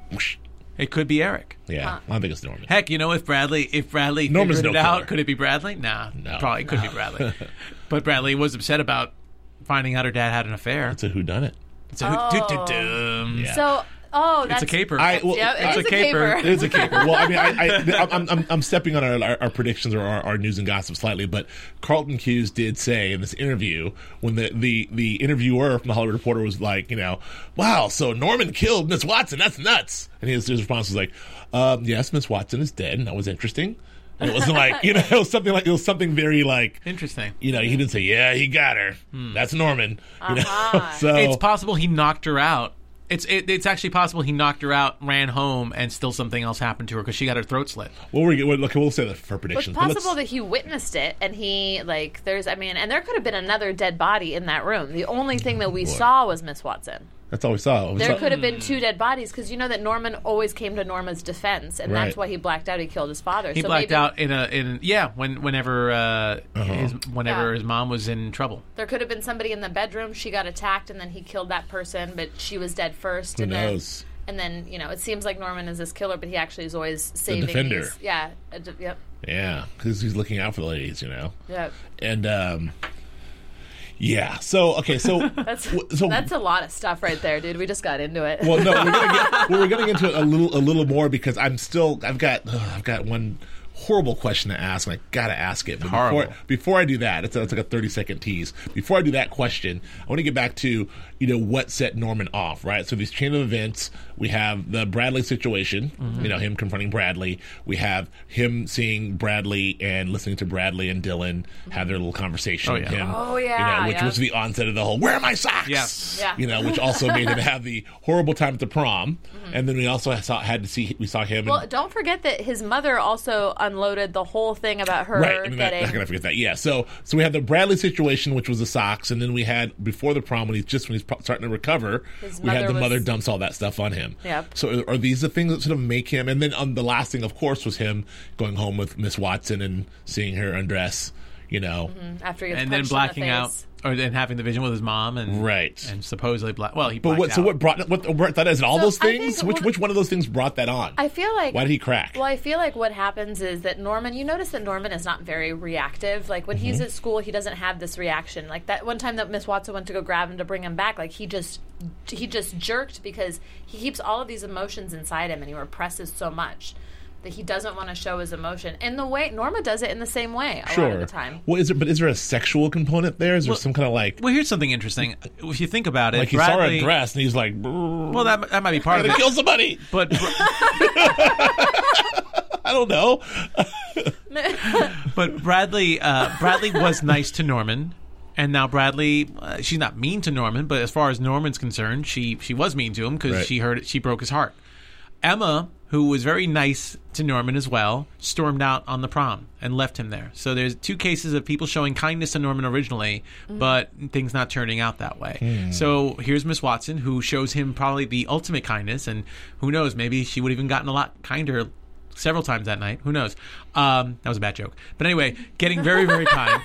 It could be Eric. Yeah, I don't think it's Norman. Heck, you know, if Bradley Norman's figured it no out, killer. could it be Bradley? Nah, No. probably could be Bradley. But Bradley was upset about finding out her dad had an affair. It's a whodunit. It's a Yeah. So, that's It's a caper. It's a caper. It is a caper. Well, I mean, I'm stepping on our predictions or our news and gossip slightly, but Carlton Cuse did say in this interview, when the interviewer from the Hollywood Reporter was like, you know, wow, so Norman killed Miss Watson, that's nuts. And his response was like, yes, Miss Watson is dead, and that was interesting. And it wasn't like, you know, it was something very like Interesting. You know, he didn't say, yeah, he got her. That's Norman. You know? So It's possible he knocked her out. It's actually possible he knocked her out, ran home, and still something else happened to her because she got her throat slit. we'll say that for It's predictions. possible that he witnessed it, and and there could have been another dead body in that room. The only thing that we saw was Miss Watson. That's all we saw. There could have been two dead bodies, because you know that Norman always came to Norma's defense, and Right. that's why he blacked out. He killed his father. He so blacked maybe out whenever his mom was in trouble. There could have been somebody in the bedroom. She got attacked, and then he killed that person, but she was dead first. Who and knows? Then you know, it seems like Norman is this killer, but he actually is always saving. defender. Yep. Yeah, because he's looking out for the ladies, you know. Yep. And yeah. So okay. So That's a lot of stuff right there, dude. We just got into it. Well, no, we're getting into it a little more because I've got one horrible question to ask, and I gotta ask it. But before I do that, it's like a 30-second tease. Before I do that question, I want to get back to, you know, what set Norman off, right? So these chain of events, we have the Bradley situation, you know, him confronting Bradley. We have him seeing Bradley and listening to Bradley and Dylan have their little conversation. Oh, yeah. Him, Oh, yeah, you know, which was the onset of the whole "Where are my socks?" Yes. Yeah. You know, which also made him have the horrible time at the prom. And then we also saw him. Well, don't forget that his mother also unloaded the whole thing about her Right, and getting. not gonna forget that. Yeah, so we had the Bradley situation, which was the socks, and then we had before the prom when he's starting to recover. His We had the mother mother was- dumps all that stuff on him. Yep. So are these the things that sort of make him? And then the last thing, of course, was him going home with Miss Watson and seeing her undress. After he gets And then punched in blacking the out, face. or then having the vision with his mom, and Right. and supposedly he But blacked what out. brought that? Is it all So those I think things? one- Which one of those things brought that on? I feel like. Why did he crack? Well, I feel like what happens is that Norman, you notice that Norman is not very reactive. Like when he's at school, he doesn't have this reaction. Like that one time that Miss Watson went to go grab him to bring him back, like he just jerked because he keeps all of these emotions inside him and he represses so much that he doesn't want to show his emotion. And the way Norma does it in the same way a lot of the time. Well, is there a sexual component there? Is there some kind of like Well, here's something interesting. If you think about it, he saw her Bradley. dress and he's like, Well, that might be part I'm of gonna it. kill somebody. But I don't know. But Bradley was nice to Norman, and now Bradley, she's not mean to Norman, but as far as Norman's concerned, she was mean to him because Right. she broke his heart. Emma, who was very nice to Norman as well, stormed out on the prom and left him there. So there's two cases of people showing kindness to Norman originally, but things not turning out that way. So here's Miss Watson, who shows him probably the ultimate kindness, and who knows, maybe she would have even gotten a lot kinder several times that night. Who knows? That was a bad joke. But anyway, getting very, very kind.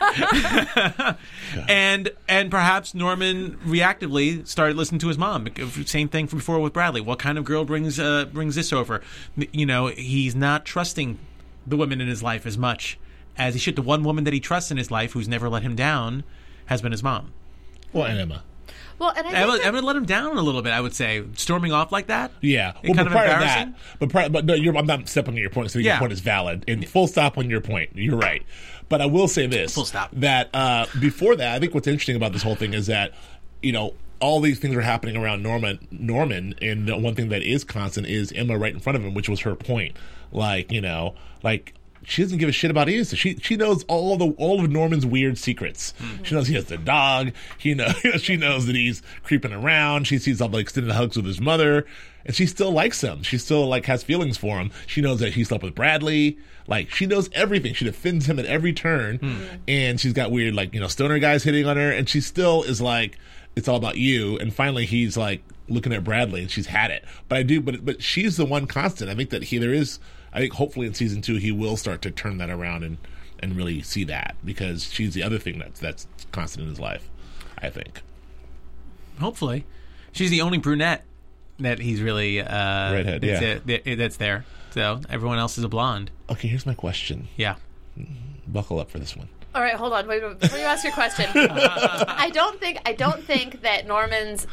and perhaps Norman reactively started listening to his mom. Same thing from before with Bradley. What kind of girl brings this over? He's not trusting the women in his life as much as he should. The one woman that he trusts in his life who's never let him down has been his mom. Well, and Emma. Well, and I think Emma let him down a little bit, I would say. Storming off like that? Yeah, Kind of prior to embarrassing? that, but no, I'm not stepping on your point. So your Yeah. point is valid, and full stop on your point. You're right, but I will say this: Full stop. That before that, I think what's interesting about this whole thing is that all these things are happening around Norman, and the one thing that is constant is Emma right in front of him, which was her point. Like she doesn't give a shit about Issa. She knows all of Norman's weird secrets. Mm-hmm. She knows he has the dog. She knows that he's creeping around. She sees all the extended hugs with his mother, and she still likes him. She still has feelings for him. She knows that he slept with Bradley. She knows everything. She defends him at every turn, and she's got weird stoner guys hitting on her, and she still is like, it's all about you. And finally, he's looking at Bradley, and she's had it. But she's the one constant. I think that I think hopefully in season 2 he will start to turn that around and really see that, because she's the other thing that's constant in his life, I think. Hopefully. She's the only brunette that he's really redhead, that's there. So everyone else is a blonde. Okay, here's my question. Yeah. Buckle up for this one. All right, hold on. Wait, before you ask your question, I don't think that Norman's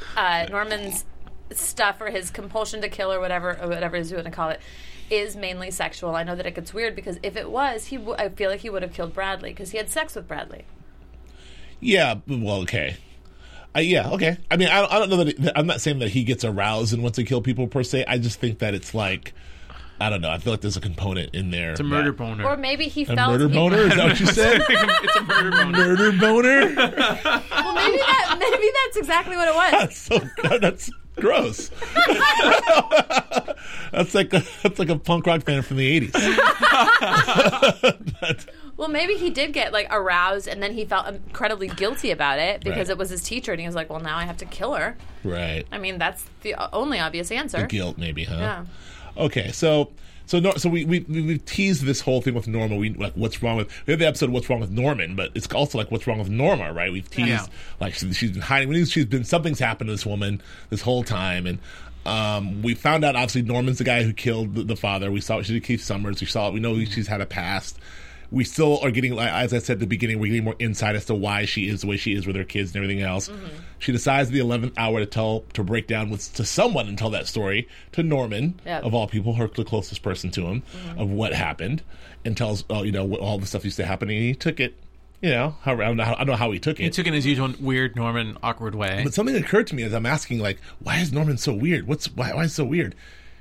stuff or his compulsion to kill or whatever he's going to call it is mainly sexual. I know that it gets weird because if it was, I feel like he would have killed Bradley because he had sex with Bradley. Yeah. Well, okay. Yeah. Okay. I mean, I don't know that I'm not saying that he gets aroused and wants to kill people per se. I just think that it's I don't know. I feel like there's a component in there. It's a murder boner. Or maybe he A felt murder boner? Is that what you said? It's a murder boner. Murder boner? Well, maybe that's exactly what it was. That's gross. That's like a punk rock band from the 80s. Well, maybe he did get aroused, and then he felt incredibly guilty about it because Right. it was his teacher, and he was like, "Well, now I have to kill her." Right. I mean, that's the only obvious answer. The guilt, maybe, huh? Yeah. Okay, so we teased this whole thing with Norma. We what's wrong with? We have the episode "What's Wrong with Norman," but it's also what's wrong with Norma, right? We've teased she's been hiding. Something's happened to this woman this whole time, and we found out obviously Norman's the guy who killed the father. We saw she did Keith Summers. We know she's had a past. We still are getting, as I said at the beginning, we're getting more insight as to why she is the way she is with her kids and everything else. Mm-hmm. She decides at the 11th hour to break down to someone and tell that story to Norman, of all people, the closest person to him, of what happened, and tells all the stuff used to happen. And he took it, I don't know how he took it. He took it in his usual weird Norman awkward way. But something occurred to me as I'm asking, why is Norman so weird? Why is it so weird?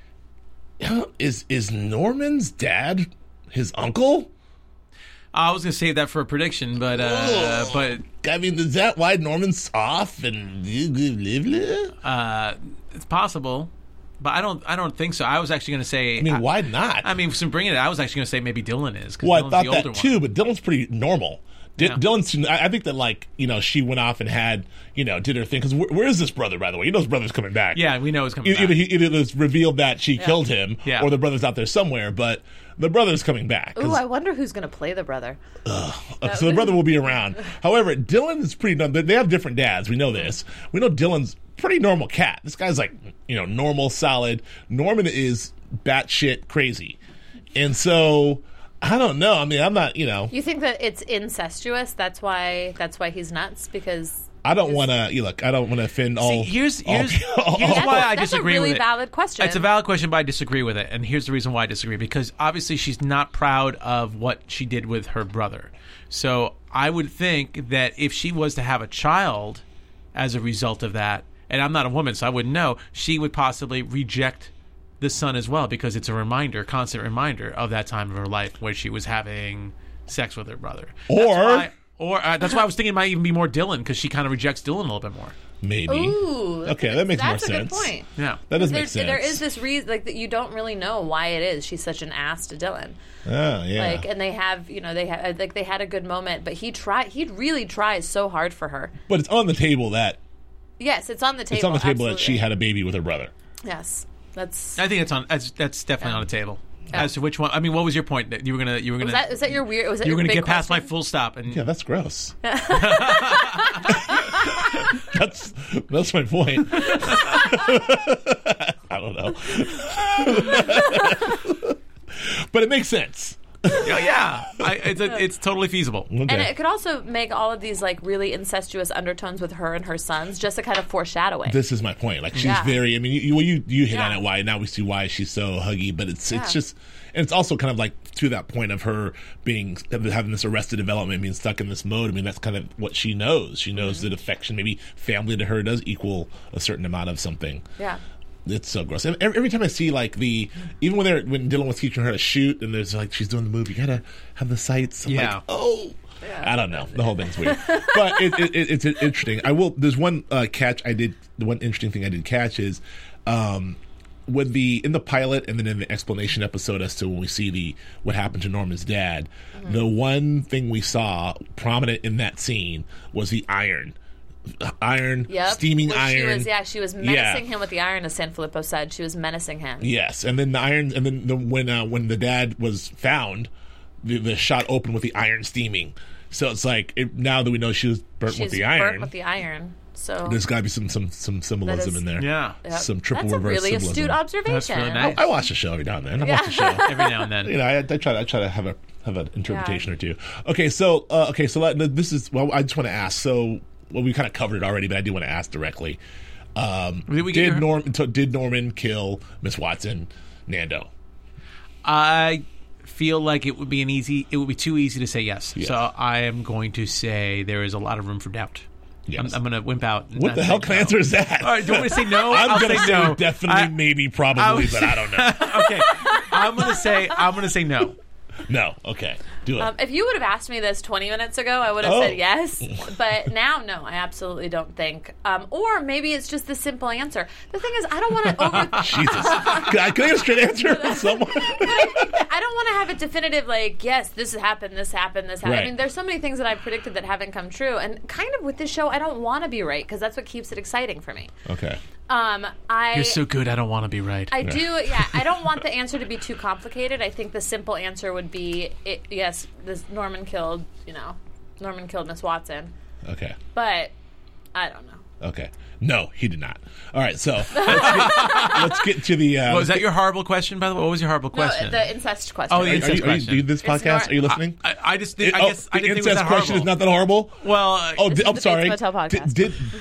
Is Norman's dad his uncle? I was going to save that for a prediction, but I mean, is that why Norman's soft and it's possible. But I don't think so. I was actually going to say. I mean, why not? I mean, from bringing it, I was actually going to say maybe Dylan is. Well, Dylan's I thought the that older too, one. but Dylan's pretty normal. Yeah. Dylan's. I think that, like, she went off and had, did her thing. Because where is this brother, by the way? His brother's coming back. Yeah, we know he's coming back. Either it was revealed that she killed him, or the brother's out there somewhere, but the brother's coming back. Ooh, I wonder who's going to play the brother. So the brother will be around. However, Dylan is pretty. They have different dads. We know this. We know Dylan's pretty normal cat. This guy's like, normal, solid. Norman is batshit crazy, and so I don't know. I mean, I'm not. You think that it's incestuous? That's why he's nuts, because. I don't want to. I don't want to offend all. Here's all, why I disagree with it. That's a really valid question. It's a valid question, but I disagree with it. And here's the reason why I disagree. Because obviously she's not proud of what she did with her brother. So I would think that if she was to have a child as a result of that, and I'm not a woman, so I wouldn't know, she would possibly reject the son as well, because it's a constant reminder of that time of her life where she was having sex with her brother. That's why I was thinking it might even be more Dylan, because she kind of rejects Dylan a little bit more. Maybe. Ooh, okay, that makes more sense. That's a good point. Yeah, that does make sense. There is this reason, like, that you don't really know why it is she's such an ass to Dylan. Oh yeah. Like, and they have, they had a good moment, but he really tries so hard for her. But it's on the table that. Yes, it's on the table. It's on the table absolutely. that she had a baby with her brother. Yes, that's. I think that's definitely on the table. As to which one, I mean, what was your point? That you were gonna Was that your weird? Was that you were your gonna big get past my question? full stop? And Yeah, that's gross. That's my point. I don't know, but it makes sense. It's totally feasible. Okay. And it could also make all of these, like, really incestuous undertones with her and her sons just a kind of foreshadowing. This is my point. Like, she's very. I mean, you hit on it. Why now we see why she's so huggy, but it's just, and it's also kind of like to that point of her having this arrested development, being stuck in this mode. I mean, that's kind of what she knows. She knows that affection, maybe family to her, does equal a certain amount of something. Yeah. It's so gross. And every time I see, like, even when Dylan was teaching her to shoot, and there's, like, she's doing the move, you gotta have the sights. I'm like, I don't know. The whole thing's weird, but it's interesting. There's one catch I did. The one interesting thing I did catch is in the pilot and then in the explanation episode as to when we see what happened to Norman's dad. Mm-hmm. The one thing we saw prominent in that scene was the iron, steaming iron. She was menacing him with the iron, as Sanfilippo said. She was menacing him. Yes, and then the iron, and then when the dad was found, the shot opened with the iron steaming. So it's like, now that we know she was burnt with the iron. So there's got to be some symbolism in there. Yeah, some triple That's reverse a really symbolism. astute observation. That's really nice. I watch the show every now and then. I watch the show every now and then. I try to have an interpretation or two. Okay, so this is. Well, I just want to ask. So, we kind of covered it already, but I do want to ask directly. Did Norman kill Miss Watson, Nando? I feel like it would be too easy to say yes. So I am going to say there is a lot of room for doubt. Yes. I'm going to wimp out. What the hell kind of answer is that? All right, do you want me to say no? I'm going to say no. Definitely, maybe, probably, but I don't know. Okay, I'm going to say no. No. Okay. Do it. If you would have asked me this 20 minutes ago, I would have said yes. But now, no, I absolutely don't think. Or maybe it's just the simple answer. The thing is, I don't want to over... Jesus. Can I get a straight answer from someone? I don't want to have a definitive, like, yes, this happened. Right. I mean, there's so many things that I've predicted that haven't come true. And kind of with this show, I don't want to be right, because that's what keeps it exciting for me. Okay. You're so good, I don't want to be right. I do, yeah. I don't want the answer to be too complicated. I think the simple answer would be, yes, this Norman killed Miss Watson. Okay. But I don't know. Okay. No, he did not. All right, so let's get to the... was that your horrible question, by the way? What was your horrible question? No, the incest question. Oh, the incest question. Are you this podcast? Are you listening? I just didn't think it was that incest question is not that horrible? Well... I'm sorry. Motel podcast.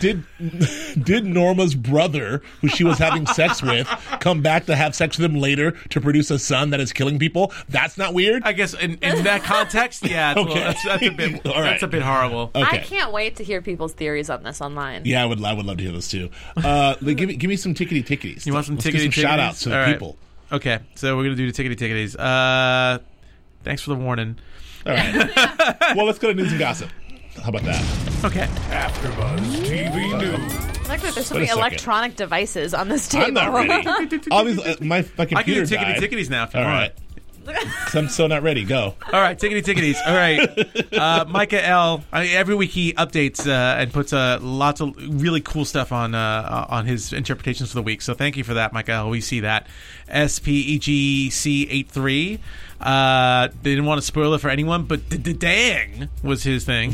Did Norma's brother, who she was having sex with, come back to have sex with him later to produce a son that is killing people? That's not weird? I guess in that context, yeah. Okay. That's a bit. All right. That's a bit horrible. Okay. I can't wait to hear people's theories on this online. Yeah, I would love to hear this too. Give me some tickety-ticketies. You want some Let's tickety-ticketies? get some shout-outs to the people. Okay, so we're going to do the tickety-ticketies. Thanks for the warning. All right. Well, let's go to news and gossip. How about that? Okay. AfterBuzz TV News. like that there's so Wait a many second. electronic devices on this table. I'm not ready. All these, my computer I can do died. tickety-ticketies now if you All want. right. 'Cause I'm so not ready. Go. All right, tickety-ticketies. All right. Micah L., every week he updates and puts lots of really cool stuff on his interpretations for the week. So thank you for that, Micah L. We see that. SPEGC83. They didn't want to spoil it for anyone, but dang was his thing.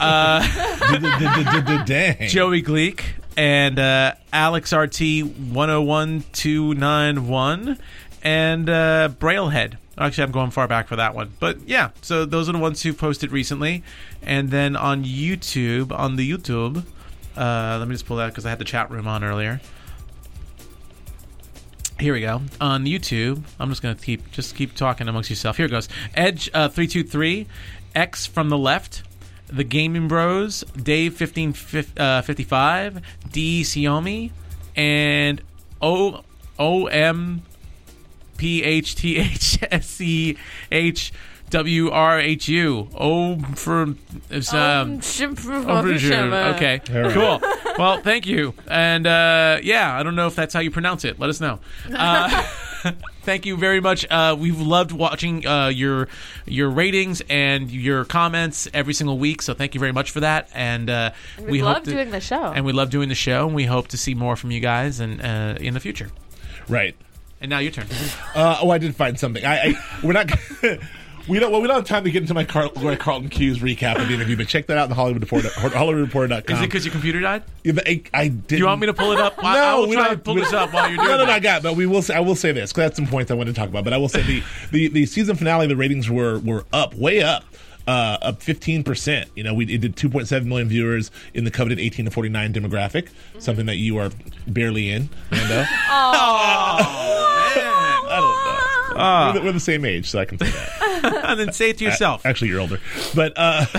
Dang. Joey Gleek and Alex RT 101291 and Braillehead. Actually, I'm going far back for that one. But yeah, so those are the ones who posted recently. And then on YouTube, let me just pull that because I had the chat room on earlier. Here we go. On YouTube, I'm just going to keep talking amongst yourself. Here it goes. Edge 323, X from the left, The Gaming Bros, Dave 1555, D Xiaomi, and OM PHTHSCHWRHU. Okay, cool. Well, thank you. And I don't know if that's how you pronounce it. Let us know. Thank you very much. We've loved watching your ratings and your comments every single week. So thank you very much for that. And we love doing the show. And we love doing the show. And we hope to see more from you guys in the future. Right. And now your turn. I did find something. We're not. We don't have time to get into my Carlton Cuse recap of the interview, but check that out in the HollywoodReporter.com. Is it because your computer died? Yeah, I didn't. Do you want me to pull it up? No, I will try to pull this up while you're doing No, that. I got it, but I will say this, because that's some points I wanted to talk about. But I will say the season finale, the ratings were up, way up. Up 15%. You know, it did 2.7 million viewers in the coveted 18 to 49 demographic, something that you are barely in, Mando. I don't know. We're the same age, so I can say that. And then say it to yourself. Actually, you're older, but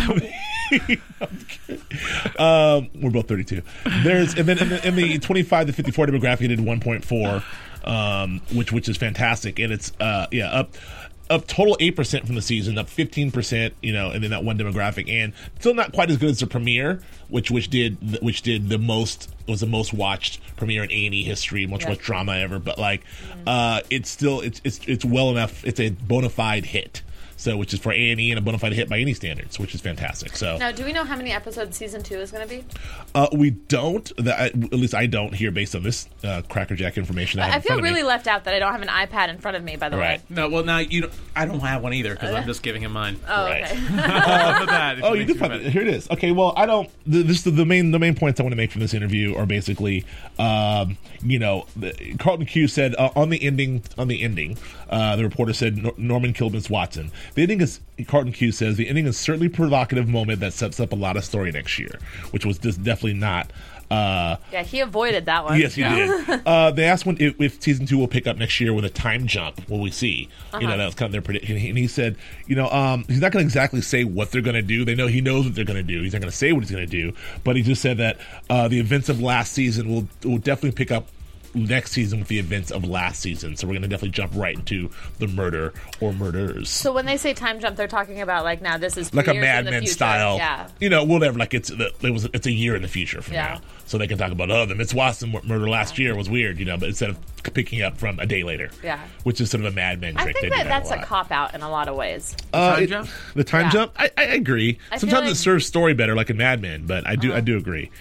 we're both 32. And then in the 25 to 54 demographic, it did 1.4, which is fantastic, and it's up total 8% from the season, up 15%, and then that one demographic, and still not quite as good as the premiere, which did the most, was the most watched premiere in A&E history, much drama ever. But it's still it's well enough. It's a bona fide hit. So, which is for A&E and a bona fide hit by any standards, which is fantastic. So now, do we know how many episodes season 2 is going to be? We don't. At least I don't here, based on this crackerjack information. I feel really left out that I don't have an iPad in front of me. By the way, no. Well, now you don't. I don't have one either because I'm just giving him mine. Oh, right. okay. You do find it. Here it is. Okay, well, I don't. The main points I want to make from this interview are basically, Carlton Cuse said on the ending. The reporter said Norman killed Miss Watson. The ending is, Carlton Cuse says, the ending is certainly a provocative moment that sets up a lot of story next year, which was just definitely not. He avoided that one. Yes, he did. They asked if season 2 will pick up next year with a time jump. Will we see? That was kind of their prediction. And he said, he's not going to exactly say what they're going to do. He knows what they're going to do. He's not going to say what he's going to do. But he just said that the events of last season will definitely pick up next season with the events of last season. So we're going to definitely jump right into the murder or murders. So when they say time jump, they're talking about now this is like a years Mad in the Men future. style. Yeah. Whatever. It's a year in the future from now. So they can talk about the Miss Watson murder last year was weird, but instead of picking up from a day later. Yeah. Which is sort of a Mad Men trick. I think that's a cop out in a lot of ways. Time jump? The time jump? I agree. Sometimes it serves story better, like in Mad Men, but I do agree.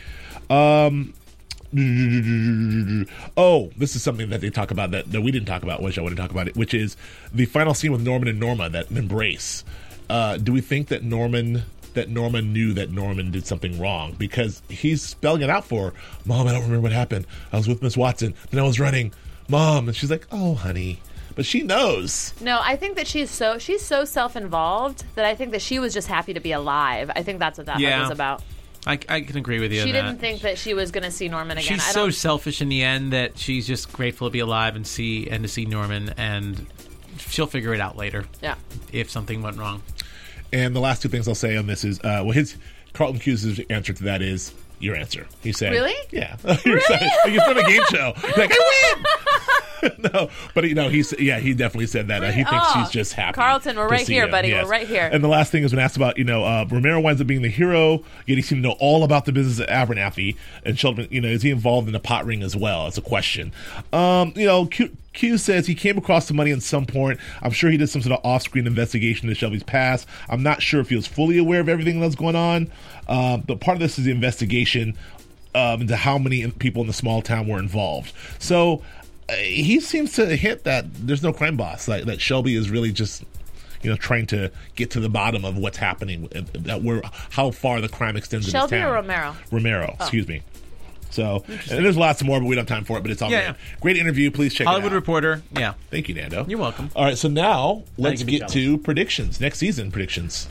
This is something that they talk about that we didn't talk about, which I want to talk about, which is the final scene with Norman and Norma, that embrace. Do we think that Norma knew that Norman did something wrong? Because he's spelling it out for her. Mom, I don't remember what happened. I was with Miss Watson, then I was running. Mom, and she's like, oh, honey. But she knows. No, I think that she's so self-involved that I think that she was just happy to be alive. I think that's what that was about. I can agree with you. She didn't think that she was going to see Norman again. She's so selfish in the end that she's just grateful to be alive and to see Norman, and she'll figure it out later. Yeah, if something went wrong. And the last two things I'll say on this is, Carlton Cuse's answer to that is your answer. He said, "Really? Yeah, you're excited. Like it's from a game show. You're like, I win." No, but he definitely said that. He thinks she's just happy. Carlton, we're to right see here, him. buddy. Yes. We're right here. And the last thing is when asked about, Romero winds up being the hero, yet he seemed to know all about the business at Abernathy, and Sheldon, is he involved in the pot ring as well? It's a question. Q says he came across the money at some point. I'm sure he did some sort of off-screen investigation into Shelby's past. I'm not sure if he was fully aware of everything that's going on, but part of this is the investigation into how many people in the small town were involved. So he seems to hint that there's no crime boss, that Shelby is really just trying to get to the bottom of what's happening, how far the crime extends in this town. Shelby or Romero? Romero, excuse me. So, and there's lots more, but we don't have time for it, but it's all great. Great interview. Please check Hollywood it out. Reporter. Yeah. Thank you, Nando. You're welcome. All right, so now let's you can get be jealous. to predictions. Next season predictions.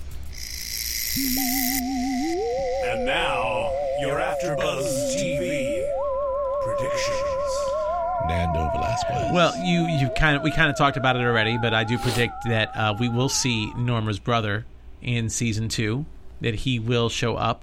And now, your AfterBuzz TV predictions. Nando Velasquez. Well, we kind of talked about it already, but I do predict that we will see Norma's brother in season 2, that he will show up.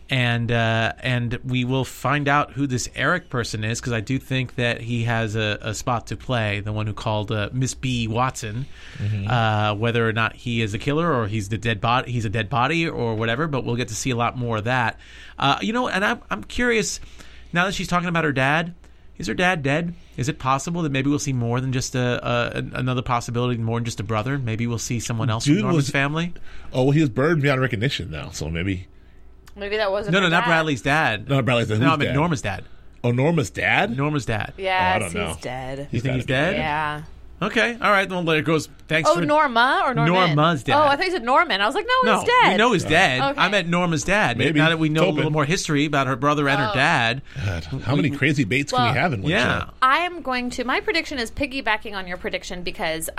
And we will find out who this Eric person is, because I do think that he has a spot to play, the one who called Miss B. Watson, whether or not he is a killer or he's a dead body or whatever, but we'll get to see a lot more of that. And I'm curious, now that she's talking about her dad, is her dad dead? Is it possible that maybe we'll see more than just another possibility, more than just a brother? Maybe we'll see someone else from Norman's family? Oh, well, he was burned beyond recognition now, so maybe... Maybe that wasn't No, her not dad. Bradley's dad. No, Bradley's dad. No, Who's I meant dad? Norma's dad. Oh, Norma's dad? Norma's dad. Yes, I don't know. he's dead. You think he's dead? Yeah. Okay, all right. Then it goes. Thanks. Oh, for Norma or Norman? Norma's dad. Oh, I thought you said Norman. I was like, no, he's dead. we know he's dead. Okay. I meant Norma's dad. Maybe. Now that we know Tobin. a little more history about her brother and her dad. God, how many crazy baits can we have in one Yeah. show? I am going to. My prediction is piggybacking on your prediction because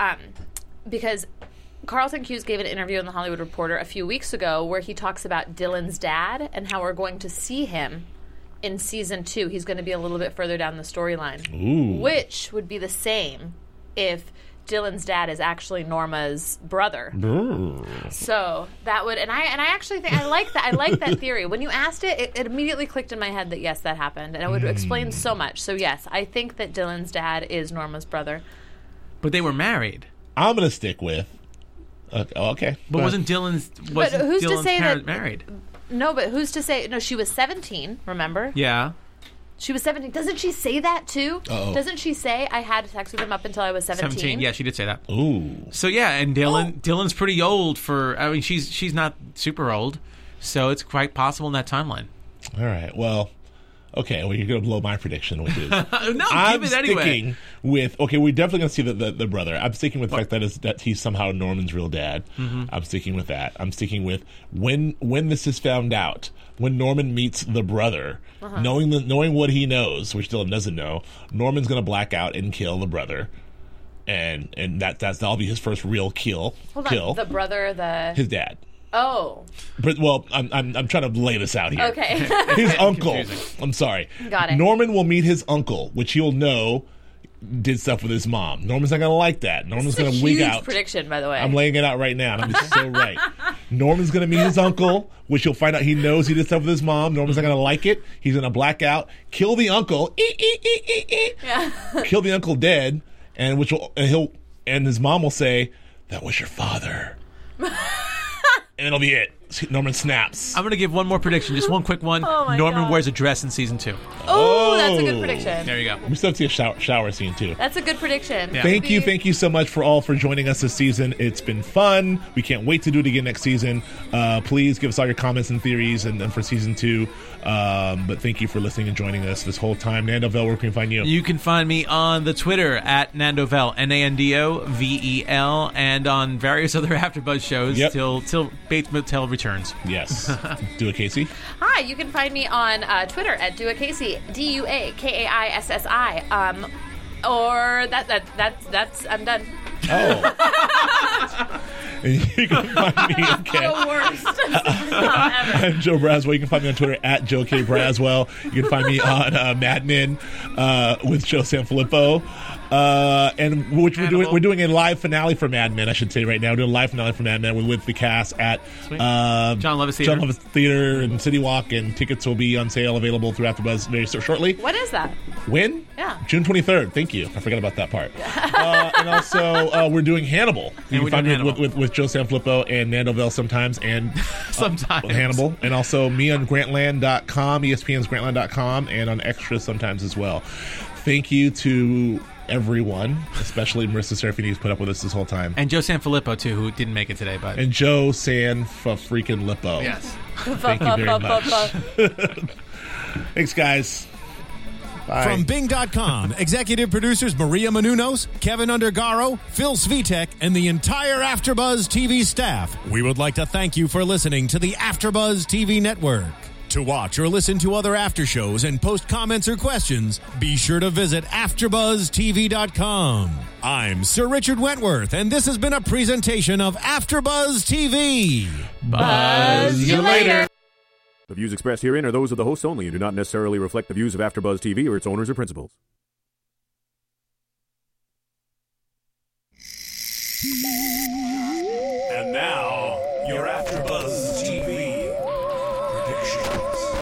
Carlton Cuse gave an interview in the Hollywood Reporter a few weeks ago where he talks about Dylan's dad and how we're going to see him in season 2. He's going to be a little bit further down the storyline, which would be the same if Dylan's dad is actually Norma's brother. So that would, and I actually think I like that. I like that theory. When you asked it immediately clicked in my head that yes, that happened, and it would explain so much. So yes, I think that Dylan's dad is Norma's brother. But they were married. I'm going to stick with... Okay. But wasn't Dylan's parents married? No, but who's to say? No, she was 17. Remember? Yeah. She was 17. Doesn't she say that too? Uh-oh. Doesn't she say I had sex with him up until I was 17? Yeah, she did say that. Ooh. So yeah, and Dylan's pretty old for. I mean, she's not super old, so it's quite possible in that timeline. All right. Well, okay. Well, you're going to blow my prediction, which is... No, I'm give it anyway. sticking with... Okay, we're definitely going to see the brother. I'm sticking with the fact that he's somehow Norman's real dad. I'm sticking with that. I'm sticking with when this is found out, when Norman meets the brother, knowing what he knows, which Dylan doesn't know, Norman's going to black out and kill the brother. And that'll be his first real kill. Hold on. The brother, his dad. Oh. But I'm trying to lay this out here. Okay. His uncle. Confusing. I'm sorry. Got it. Norman will meet his uncle, which he'll know did stuff with his mom. Norman's not going to like that. Norman's going to wig huge out. Prediction, by the way. I'm laying it out right now, and I'm just so right. Norman's going to meet his uncle, which you'll find out he knows he did stuff with his mom. Norman's not going to like it. He's going to black out, kill the uncle, kill the uncle dead, and his mom will say, "That was your father." And it'll be it. Norman snaps. I'm going to give one more prediction, just one quick one. Oh my Norman God. wears a dress in season 2. Oh, that's a good prediction. There you go. We still have to see a shower scene, too. That's a good prediction. Yeah. Thank you so much for joining us this season. It's been fun. We can't wait to do it again next season. Please give us all your comments and theories and for season 2. But thank you for listening and joining us this whole time. Nandovel, where can we find you? You can find me on the Twitter at Nandovel, Nandovel, and on various other AfterBuzz shows till Bates Motel returns. Yes. Do it, Casey. Hi, you can find me on Twitter at DuaKaissi, DuaKaissi. Or that's I'm done. Oh. And you can find me The worst. Ever. I'm Joe Braswell. You can find me on Twitter at Joe K. Braswell. You can find me on Mad Men with Joe Sanfilippo. And which we're doing a live finale for Mad Men, I should say right now. We're doing a live finale for Mad Men with the cast at John Lovitz Theater and City Walk, and tickets will be on sale, available through AfterBuzz very shortly. What is that? When? Yeah. June 23rd. Thank you. I forgot about that part. And also, we're doing Hannibal. You can find me with Joe Sanfilippo and Nando Vell sometimes, and sometimes Hannibal, and also me on Grantland.com, ESPN's Grantland.com, and on Extras sometimes as well. Thank you to everyone, especially Marissa Serafini, who's put up with us this whole time. And Joe Sanfilippo, too, who didn't make it today. And Joe Sanfilippo. Yes. Thank you very much. Thanks, guys. Bye. From Bing.com, executive producers Maria Menounos, Kevin Undergaro, Phil Svitek, and the entire AfterBuzz TV staff, we would like to thank you for listening to the AfterBuzz TV network. To watch or listen to other after shows and post comments or questions, be sure to visit AfterBuzzTV.com. I'm Sir Richard Wentworth, and this has been a presentation of AfterBuzz TV. Buzz you later. The views expressed herein are those of the hosts only and do not necessarily reflect the views of AfterBuzz TV or its owners or principals. And now, your AfterBuzz TV